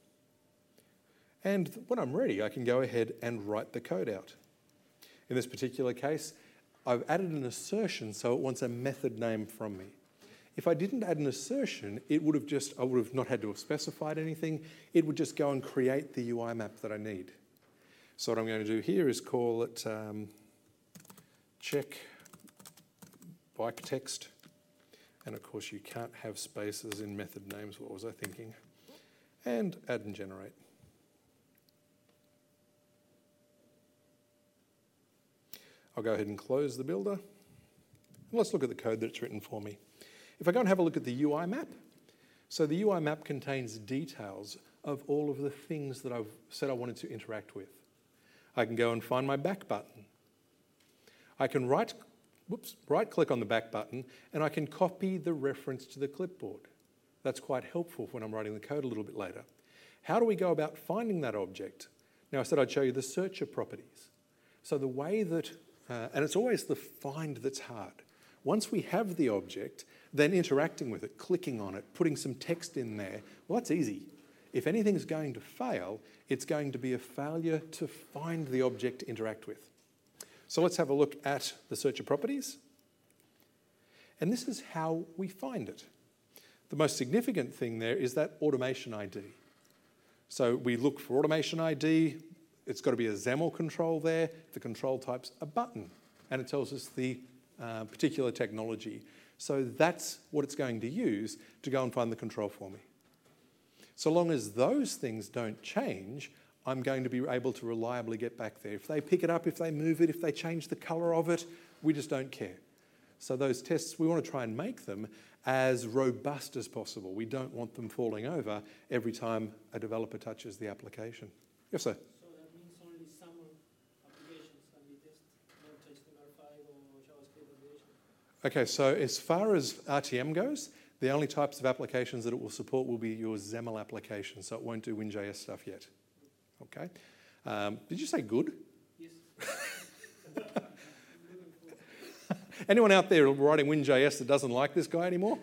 And when I'm ready, I can go ahead and write the code out. In this particular case, I've added an assertion, so it wants a method name from me. If I didn't add an assertion, I would have not had to have specified anything. It would just go and create the UI map that I need. So what I'm going to do here is call it check bike text, And of course you can't have spaces in method names. What was I thinking? And add and generate. I'll go ahead and close the builder. And let's look at the code that it's written for me. If I go and have a look at the UI map, so the UI map contains details of all of the things that I've said I wanted to interact with. I can go and find my back button. I can right-click on the back button and I can copy the reference to the clipboard. That's quite helpful when I'm writing the code a little bit later. How do we go about finding that object? Now, I said I'd show you the searcher properties. So the way that, and it's always the find that's hard. Once we have the object, then interacting with it, clicking on it, putting some text in there, well, that's easy. If anything's going to fail, it's going to be a failure to find the object to interact with. So let's have a look at the searcher properties. And this is how we find it. The most significant thing there is that automation ID. So we look for automation ID. It's got to be a XAML control there. The control type's a button, and it tells us the particular technology. So that's what it's going to use to go and find the control for me. So long as those things don't change, I'm going to be able to reliably get back there. If they pick it up, if they move it, if they change the colour of it, we just don't care. So those tests, we want to try and make them as robust as possible. We don't want them falling over every time a developer touches the application. Yes, sir? So that means only some applications can be tested, not HTML5 or JavaScript applications? Okay, so as far as RTM goes, the only types of applications that it will support will be your XAML applications, so it won't do WinJS stuff yet. Okay. Did you say good? Yes. Anyone out there writing WinJS that doesn't like this guy anymore?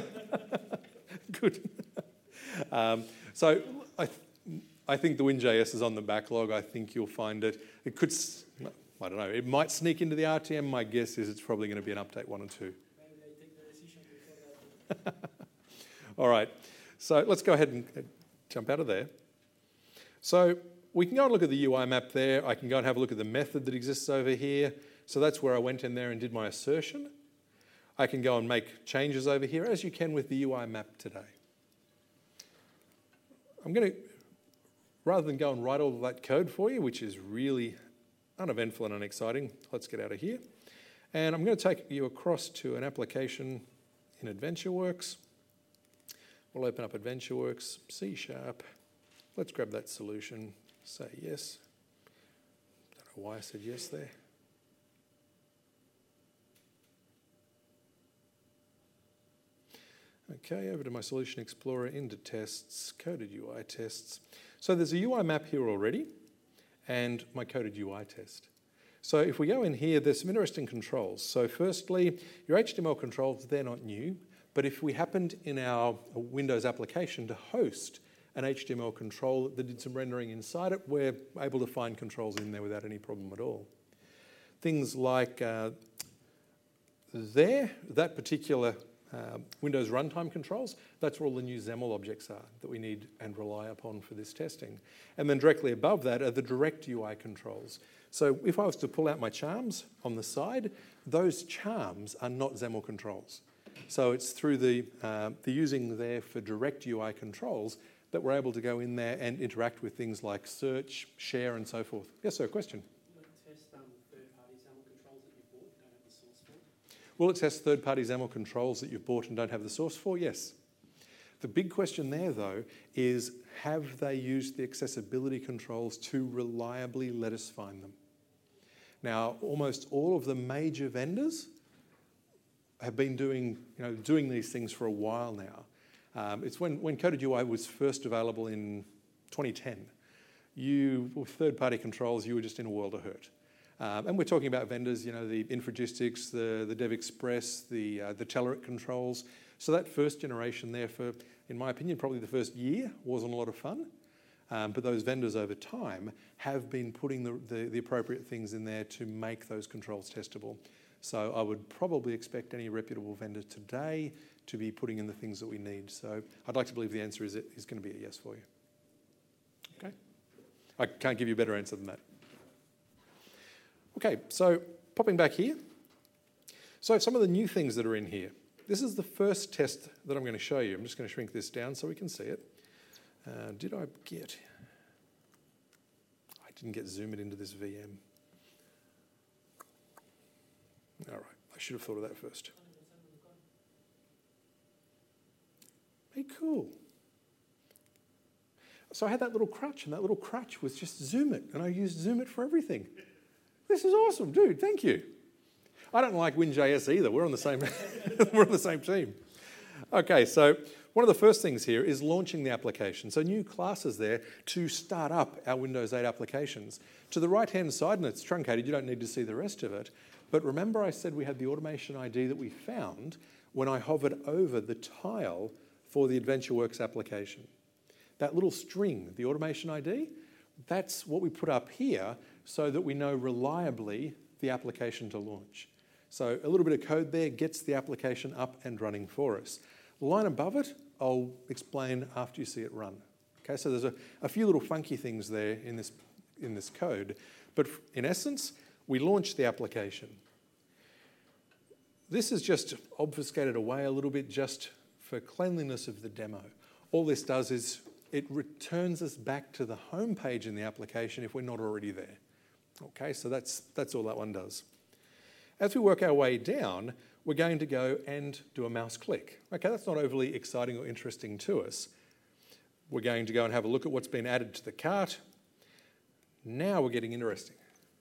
Good. So I think the WinJS is on the backlog. I think you'll find it. It could, I don't know, it might sneak into the RTM. My guess is it's probably going to be an update 1 or 2. Maybe I take the decision before that. All right. So let's go ahead and jump out of there. So we can go and look at the UI map there. I can go and have a look at the method that exists over here. So that's where I went in there and did my assertion. I can go and make changes over here, as you can with the UI map today. I'm going to, rather than go and write all of that code for you, which is really uneventful and unexciting, let's get out of here. And I'm going to take you across to an application in AdventureWorks. We'll open up AdventureWorks, C#. Let's grab that solution, say yes. Don't know why I said yes there. Okay, over to my Solution Explorer, into tests, coded UI tests. So there's a UI map here already, and my coded UI test. So if we go in here, there's some interesting controls. So firstly, your HTML controls, they're not new, but if we happened in our Windows application to host an HTML control that did some rendering inside it, we're able to find controls in there without any problem at all. Things like that particular Windows runtime controls, that's where all the new XAML objects are that we need and rely upon for this testing. And then directly above that are the direct UI controls. So if I was to pull out my charms on the side, those charms are not XAML controls. So it's through the using there for direct UI controls that we're able to go in there and interact with things like search, share, and so forth. Yes, sir, question? Will it test third-party XAML controls that you bought and don't have the source for? Will it test third-party XAML controls that you've bought and don't have the source for? Yes. The big question there, though, is have they used the accessibility controls to reliably let us find them? Now, almost all of the major vendors have been doing these things for a while now. It's when Coded UI was first available in 2010. With third-party controls, you were just in a world of hurt. And we're talking about vendors, the Infragistics, the DevExpress, the Telerik controls. So that first generation there for, in my opinion, probably the first year wasn't a lot of fun. But those vendors over time have been putting the appropriate things in there to make those controls testable. So I would probably expect any reputable vendor today to be putting in the things that we need. So I'd like to believe the answer is going to be a yes for you. Okay? I can't give you a better answer than that. Okay, so popping back here. So some of the new things that are in here. this is the first test that I'm going to show you. I'm just going to shrink this down so we can see it. Did I get... I didn't get zoomed into this VM. All right, I should have thought of that first. Hey, cool. So I had that little crutch, and that little crutch was just Zoom It, and I used Zoom It for everything. This is awesome, dude. Thank you. I don't like WinJS either. We're on the same we're on the same team. Okay, so one of the first things here is launching the application. So new classes there to start up our Windows 8 applications. To the right-hand side, and it's truncated, you don't need to see the rest of it. But remember I said we had the automation ID that we found when I hovered over the tile for the AdventureWorks application. That little string, the automation ID, that's what we put up here so that we know reliably the application to launch. So a little bit of code there gets the application up and running for us. The line above it, I'll explain after you see it run. Okay, so there's a few little funky things there in this code, but in essence, we launch the application. This is just obfuscated away a little bit just for cleanliness of the demo. All this does is it returns us back to the home page in the application if we're not already there. Okay, so that's all that one does. As we work our way down, we're going to go and do a mouse click. Okay, that's not overly exciting or interesting to us. We're going to go and have a look at what's been added to the cart. Now we're getting interesting.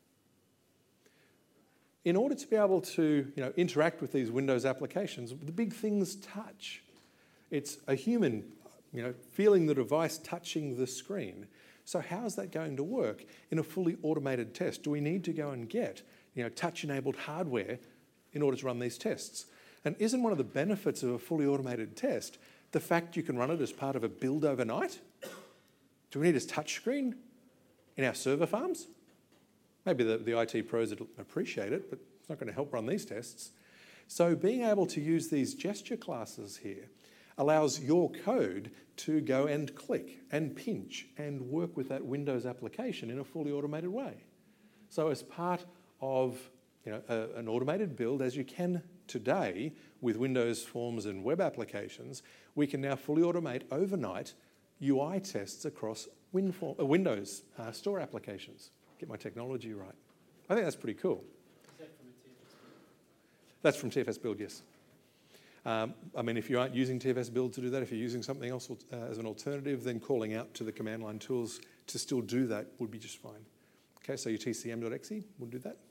In order to be able to interact with these Windows applications, the big thing's touch. It's a human feeling the device, touching the screen. So how's that going to work in a fully automated test? Do we need to go and get touch-enabled hardware in order to run these tests? And isn't one of the benefits of a fully automated test the fact you can run it as part of a build overnight? Do we need a touchscreen in our server farms? Maybe the IT pros would appreciate it, but it's not going to help run these tests. So being able to use these gesture classes here allows your code to go and click and pinch and work with that Windows application in a fully automated way. So as part of an automated build, as you can today with Windows Forms and web applications, we can now fully automate overnight UI tests across Windows Store applications. Get my technology right. I think that's pretty cool. Is that from a TFS build? That's from TFS Build, yes. I mean, if you aren't using TFS Build to do that, if you're using something else as an alternative, then calling out to the command line tools to still do that would be just fine. Okay, so your tcm.exe will do that.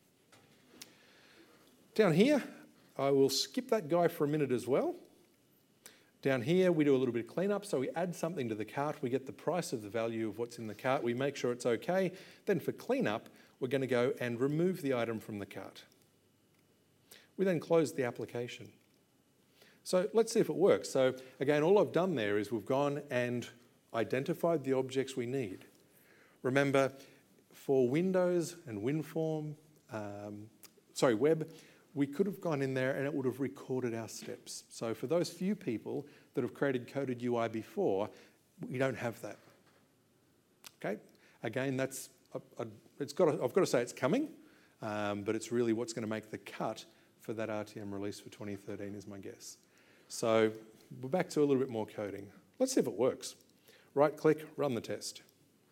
Down here, I will skip that guy for a minute as well. Down here, we do a little bit of cleanup. So we add something to the cart. We get the price of the value of what's in the cart. We make sure it's okay. Then for cleanup, we're going to go and remove the item from the cart. We then close the application. So let's see if it works. So again, all I've done there is we've gone and identified the objects we need. Remember, for Windows and WinForm, web, we could have gone in there and it would have recorded our steps. So for those few people that have created coded UI before, we don't have that. Okay, again, I've got to say it's coming, but it's really what's going to make the cut for that RTM release for 2013 is my guess. So we're back to a little bit more coding. Let's see if it works. Right-click, run the test.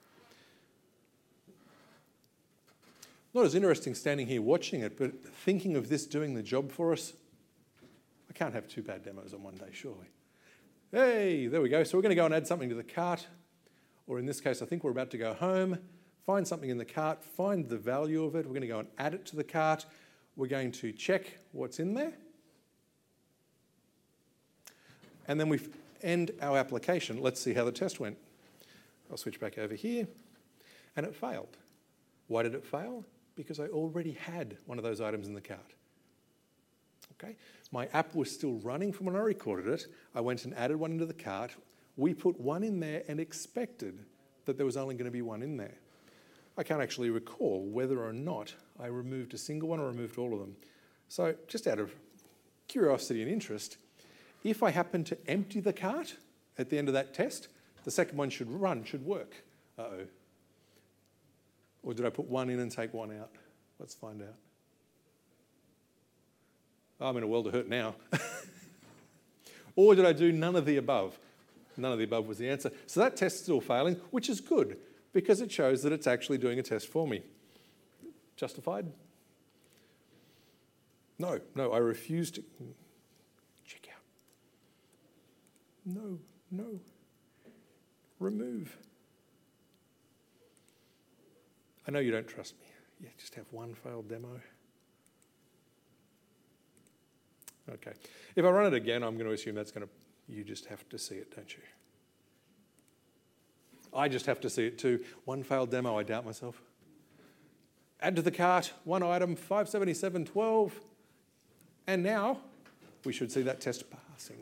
Not as interesting standing here watching it, but thinking of this doing the job for us, I can't have two bad demos on one day, surely. Hey, there we go. So we're going to go and add something to the cart, or in this case, I think we're about to go home, find something in the cart, find the value of it. We're going to go and add it to the cart. We're going to check what's in there. And then we end our application. Let's see how the test went. I'll switch back over here. And it failed. Why did it fail? Because I already had one of those items in the cart. Okay, my app was still running from when I recorded it. I went and added one into the cart. We put one in there and expected that there was only going to be one in there. I can't actually recall whether or not I removed a single one or removed all of them. So just out of curiosity and interest, if I happen to empty the cart at the end of that test, the second one should work. Uh-oh. Or did I put one in and take one out? Let's find out. Oh, I'm in a world of hurt now. Or did I do none of the above? None of the above was the answer. So that test's still failing, which is good because it shows that it's actually doing a test for me. Justified? No, I refuse to. Check out. No. Remove. I know you don't trust me. Yeah, just have one failed demo. Okay. If I run it again, I'm going to assume you just have to see it, don't you? I just have to see it too. One failed demo, I doubt myself. Add to the cart, one item, 577.12. And now we should see that test passing.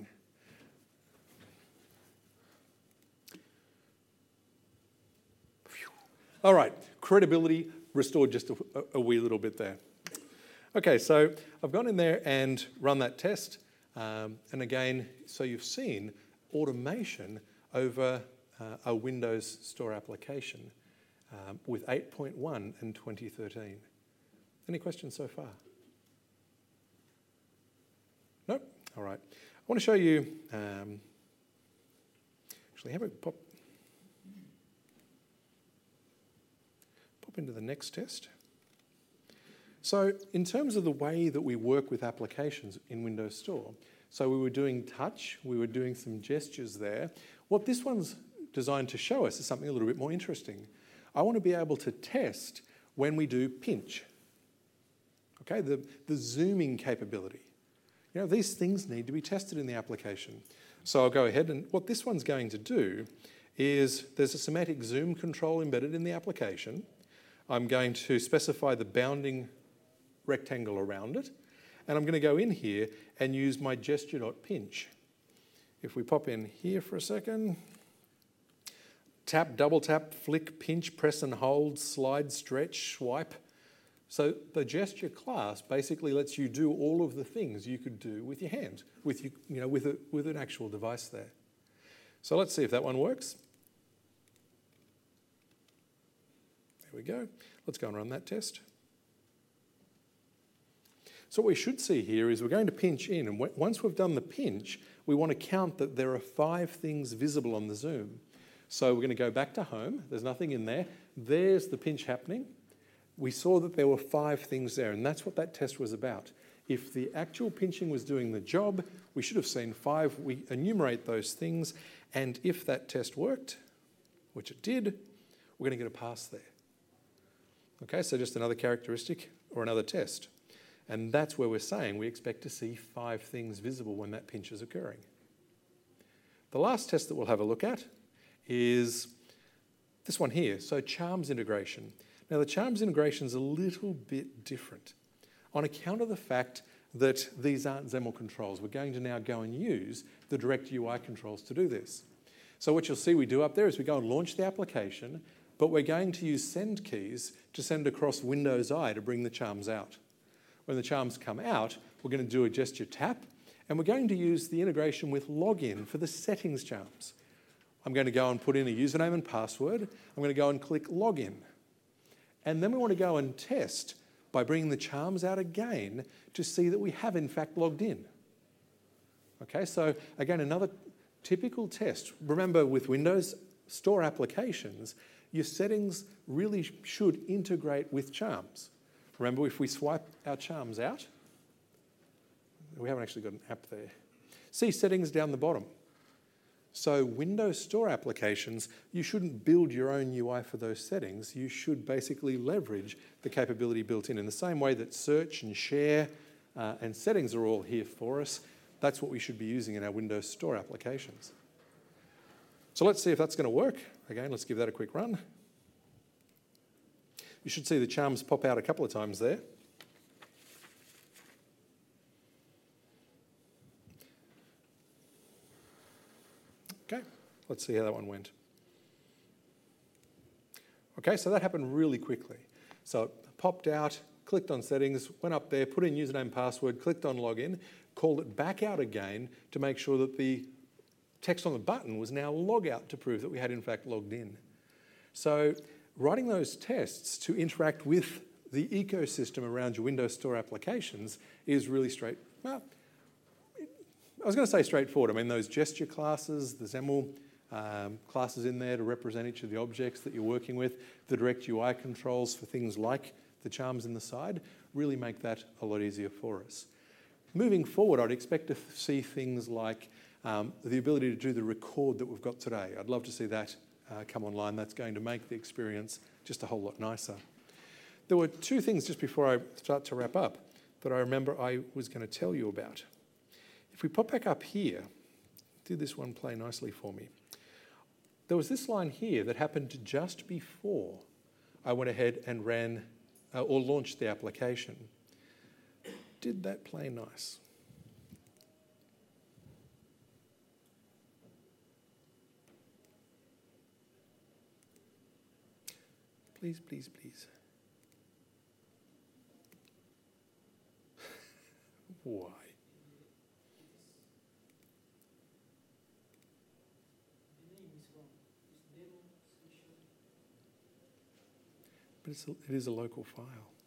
Phew. All right, credibility restored just a wee little bit there. Okay, so I've gone in there and run that test. And again, so you've seen automation over a Windows Store application with 8.1 in 2013. Any questions so far? No? All right. I want to show you, actually, have it pop into the next test. So in terms of the way that we work with applications in Windows Store, so we were doing touch, we were doing some gestures there. What this one's designed to show us is something a little bit more interesting. I want to be able to test when we do pinch. Okay, the zooming capability. You know, these things need to be tested in the application. So I'll go ahead and what this one's going to do is there's a semantic zoom control embedded in the application. I'm going to specify the bounding rectangle around it, and I'm going to go in here and use my gesture.pinch. If we pop in here for a second, tap, double tap, flick, pinch, press and hold, slide, stretch, swipe. So the gesture class basically lets you do all of the things you could do with your hand, with an actual device there. So let's see if that one works. There we go. Let's go and run that test. So what we should see here is we're going to pinch in, and once we've done the pinch, we want to count that there are 5 things visible on the zoom. So we're going to go back to home. There's nothing in there. There's the pinch happening. We saw that there were 5 things there, and that's what that test was about. If the actual pinching was doing the job, we should have seen 5. We enumerate those things, and if that test worked, which it did, we're going to get a pass there. Okay, so just another characteristic or another test. And that's where we're saying we expect to see 5 things visible when that pinch is occurring. The last test that we'll have a look at is this one here, so charms integration. Now the charms integration is a little bit different on account of the fact that these aren't XAML controls. We're going to now go and use the direct UI controls to do this. So what you'll see we do up there is we go and launch the application, but we're going to use send keys to send across Windows I to bring the charms out. When the charms come out, we're going to do a gesture tap, and we're going to use the integration with login for the settings charms. I'm going to go and put in a username and password. I'm going to go and click login. And then we want to go and test by bringing the charms out again to see that we have in fact logged in. Okay, so again, another typical test. Remember, with Windows Store applications, your settings really should integrate with charms. Remember, if we swipe our charms out, we haven't actually got an app there. See settings down the bottom. So Windows Store applications, you shouldn't build your own UI for those settings. You should basically leverage the capability built in the same way that search and share and settings are all here for us. That's what we should be using in our Windows Store applications. So let's see if that's going to work. Again, let's give that a quick run. You should see the charms pop out a couple of times there. Okay, let's see how that one went. Okay, so that happened really quickly. So it popped out, clicked on settings, went up there, put in username and password, clicked on login, called it back out again to make sure that the text on the button was now log out to prove that we had in fact logged in. So writing those tests to interact with the ecosystem around your Windows Store applications is really I was going to say straightforward. I mean, those gesture classes, the XAML classes in there to represent each of the objects that you're working with, the direct UI controls for things like the charms in the side, really make that a lot easier for us. Moving forward, I'd expect to see things like the ability to do the record that we've got today. I'd love to see that come online. That's going to make the experience just a whole lot nicer. There were two things just before I start to wrap up that I remember I was going to tell you about. If we pop back up here, did this one play nicely for me? There was this line here that happened just before I went ahead and ran or launched the application. Did that play nice? Please, please, please. Why? The name is wrong. It's demo session. But it is a local file.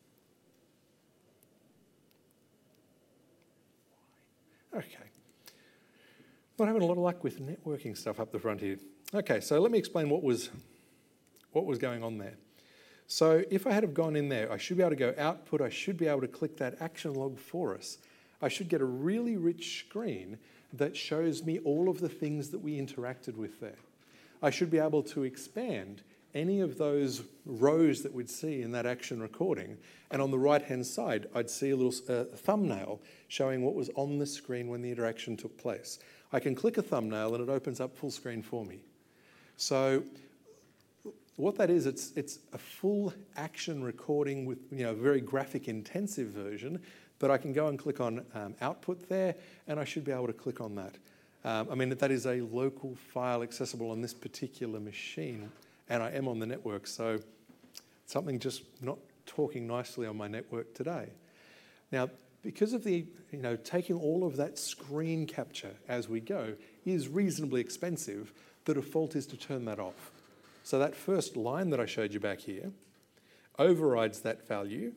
Okay. Not having a lot of luck with networking stuff up the front here. Okay, so let me explain what was going on there. So if I had have gone in there, I should be able to go output, I should be able to click that action log for us. I should get a really rich screen that shows me all of the things that we interacted with there. I should be able to expand any of those rows that we'd see in that action recording, and on the right-hand side, I'd see a little thumbnail showing what was on the screen when the interaction took place. I can click a thumbnail and it opens up full screen for me. So what that is, it's a full action recording with a very graphic intensive version that I can go and click on output there, and I should be able to click on that. I mean, that is a local file accessible on this particular machine, and I am on the network, so something just not talking nicely on my network today. Now, because of the, taking all of that screen capture as we go is reasonably expensive, the default is to turn that off. So that first line that I showed you back here overrides that value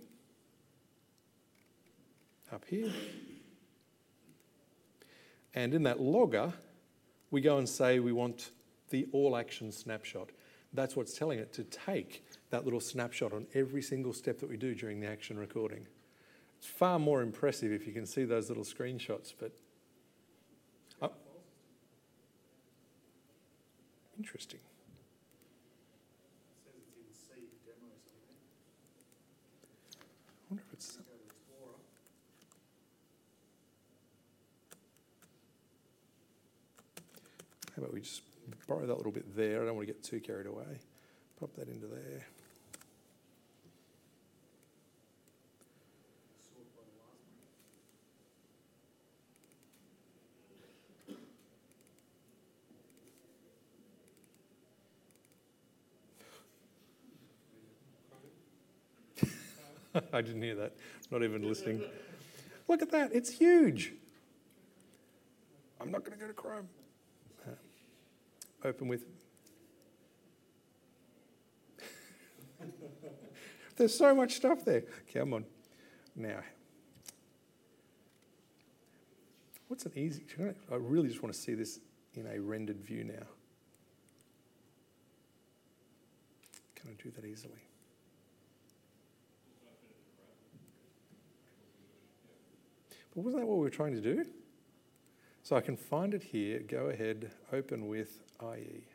up here. And in that logger, we go and say we want the all action snapshot. That's what's telling it to take that little snapshot on every single step that we do during the action recording. It's far more impressive if you can see those little screenshots, but interesting. It says it's in C demo something. I wonder if it's... Go to Explorer. How about we just borrow that little bit there? I don't want to get too carried away. Pop that into there. Sort by the last one. I didn't hear that. Not even listening. Look at that. It's huge. I'm not going to go to Chrome. Open with... There's so much stuff there. Come on. Now, what's an easy... I really just want to see this in a rendered view now. Can I do that easily? But wasn't that what we were trying to do? So I can find it here, go ahead, open with IE.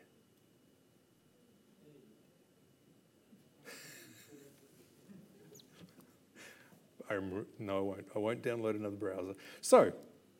No, I won't. I won't download another browser. So,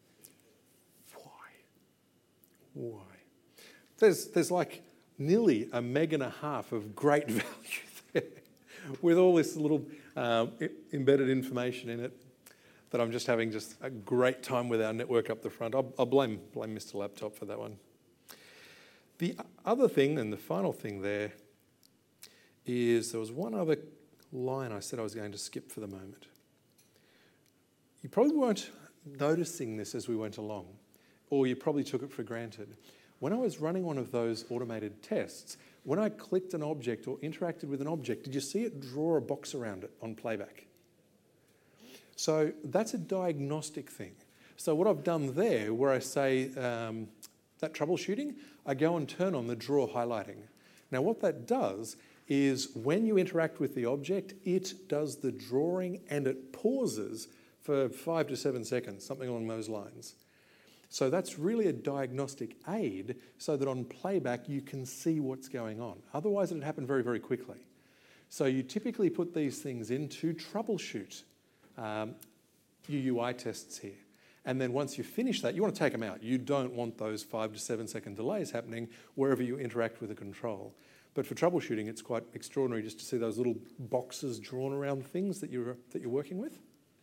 why? There's like nearly 1.5 meg of great value there with all this little embedded information in it that I'm just having just a great time with our network up the front. I'll blame Mr. Laptop for that one. The other thing, and the final thing there, is there was one other line I said I was going to skip for the moment. You probably weren't noticing this as we went along, or you probably took it for granted. When I was running one of those automated tests, when I clicked an object or interacted with an object, did you see it draw a box around it on playback? So that's a diagnostic thing. So what I've done there, where I say that troubleshooting, I go and turn on the draw highlighting. Now what that does is when you interact with the object, it does the drawing and it pauses for 5 to 7 seconds, something along those lines. So that's really a diagnostic aid so that on playback you can see what's going on. Otherwise it'd happen very, very quickly. So you typically put these things in to troubleshoot your UI tests here. And then once you finish that, you want to take them out. You don't want those 5 to 7 second delays happening wherever you interact with a control. But for troubleshooting, it's quite extraordinary just to see those little boxes drawn around things that you're working with.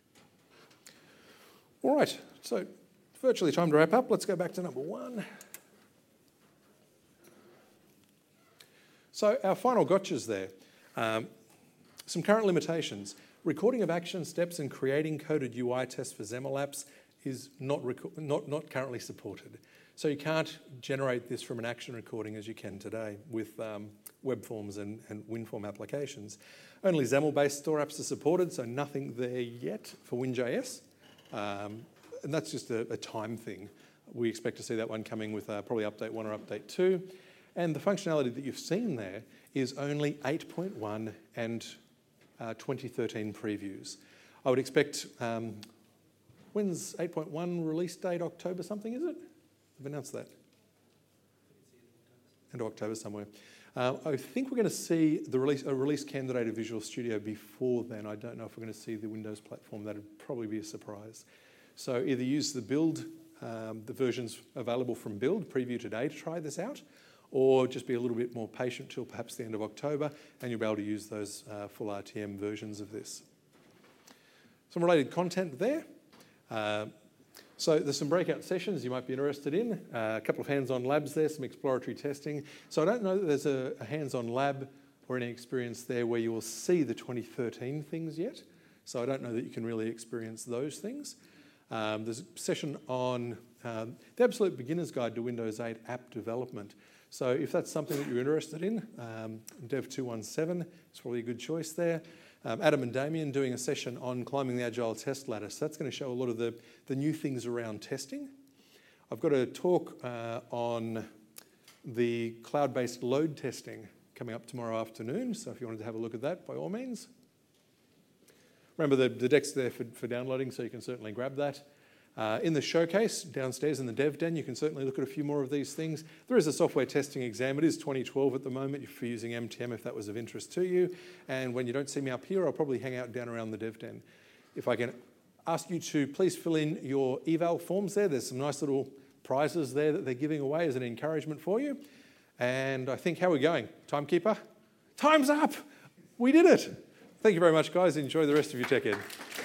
All right, so virtually time to wrap up. Let's go back to number 1. So our final gotchas there. Some current limitations. Recording of action steps and creating coded UI tests for XAML apps is not currently supported. So you can't generate this from an action recording as you can today with web forms and WinForm applications. Only XAML-based store apps are supported, so nothing there yet for WinJS. And that's just a time thing. We expect to see that one coming with probably update 1 or update 2. And the functionality that you've seen there is only 8.1 and 2013 previews. I would expect, when's 8.1 release date? October something, is it? I've announced that. End of October somewhere. I think we're going to see a release candidate of Visual Studio before then. I don't know if we're going to see the Windows platform. That would probably be a surprise. So either use the build, the versions available from build, preview today to try this out, or just be a little bit more patient till perhaps the end of October and you'll be able to use those full RTM versions of this. Some related content there. So there's some breakout sessions you might be interested in, a couple of hands-on labs there, some exploratory testing. So I don't know that there's a hands-on lab or any experience there where you will see the 2013 things yet. So I don't know that you can really experience those things. There's a session on the Absolute Beginner's Guide to Windows 8 App Development. So if that's something that you're interested in, Dev 217 is probably a good choice there. Adam and Damien doing a session on climbing the Agile test ladder. So that's going to show a lot of the new things around testing. I've got a talk on the cloud-based load testing coming up tomorrow afternoon. So if you wanted to have a look at that, by all means. Remember the deck's there for downloading, so you can certainly grab that. In the showcase downstairs in the dev den, you can certainly look at a few more of these things. There is a software testing exam. It is 2012 at the moment if you're using MTM, if that was of interest to you. And when you don't see me up here, I'll probably hang out down around the dev den. If I can ask you to please fill in your eval forms there. There's some nice little prizes there that they're giving away as an encouragement for you. And I think, how are we going? Timekeeper? Time's up! We did it! Thank you very much, guys. Enjoy the rest of your Tech Ed.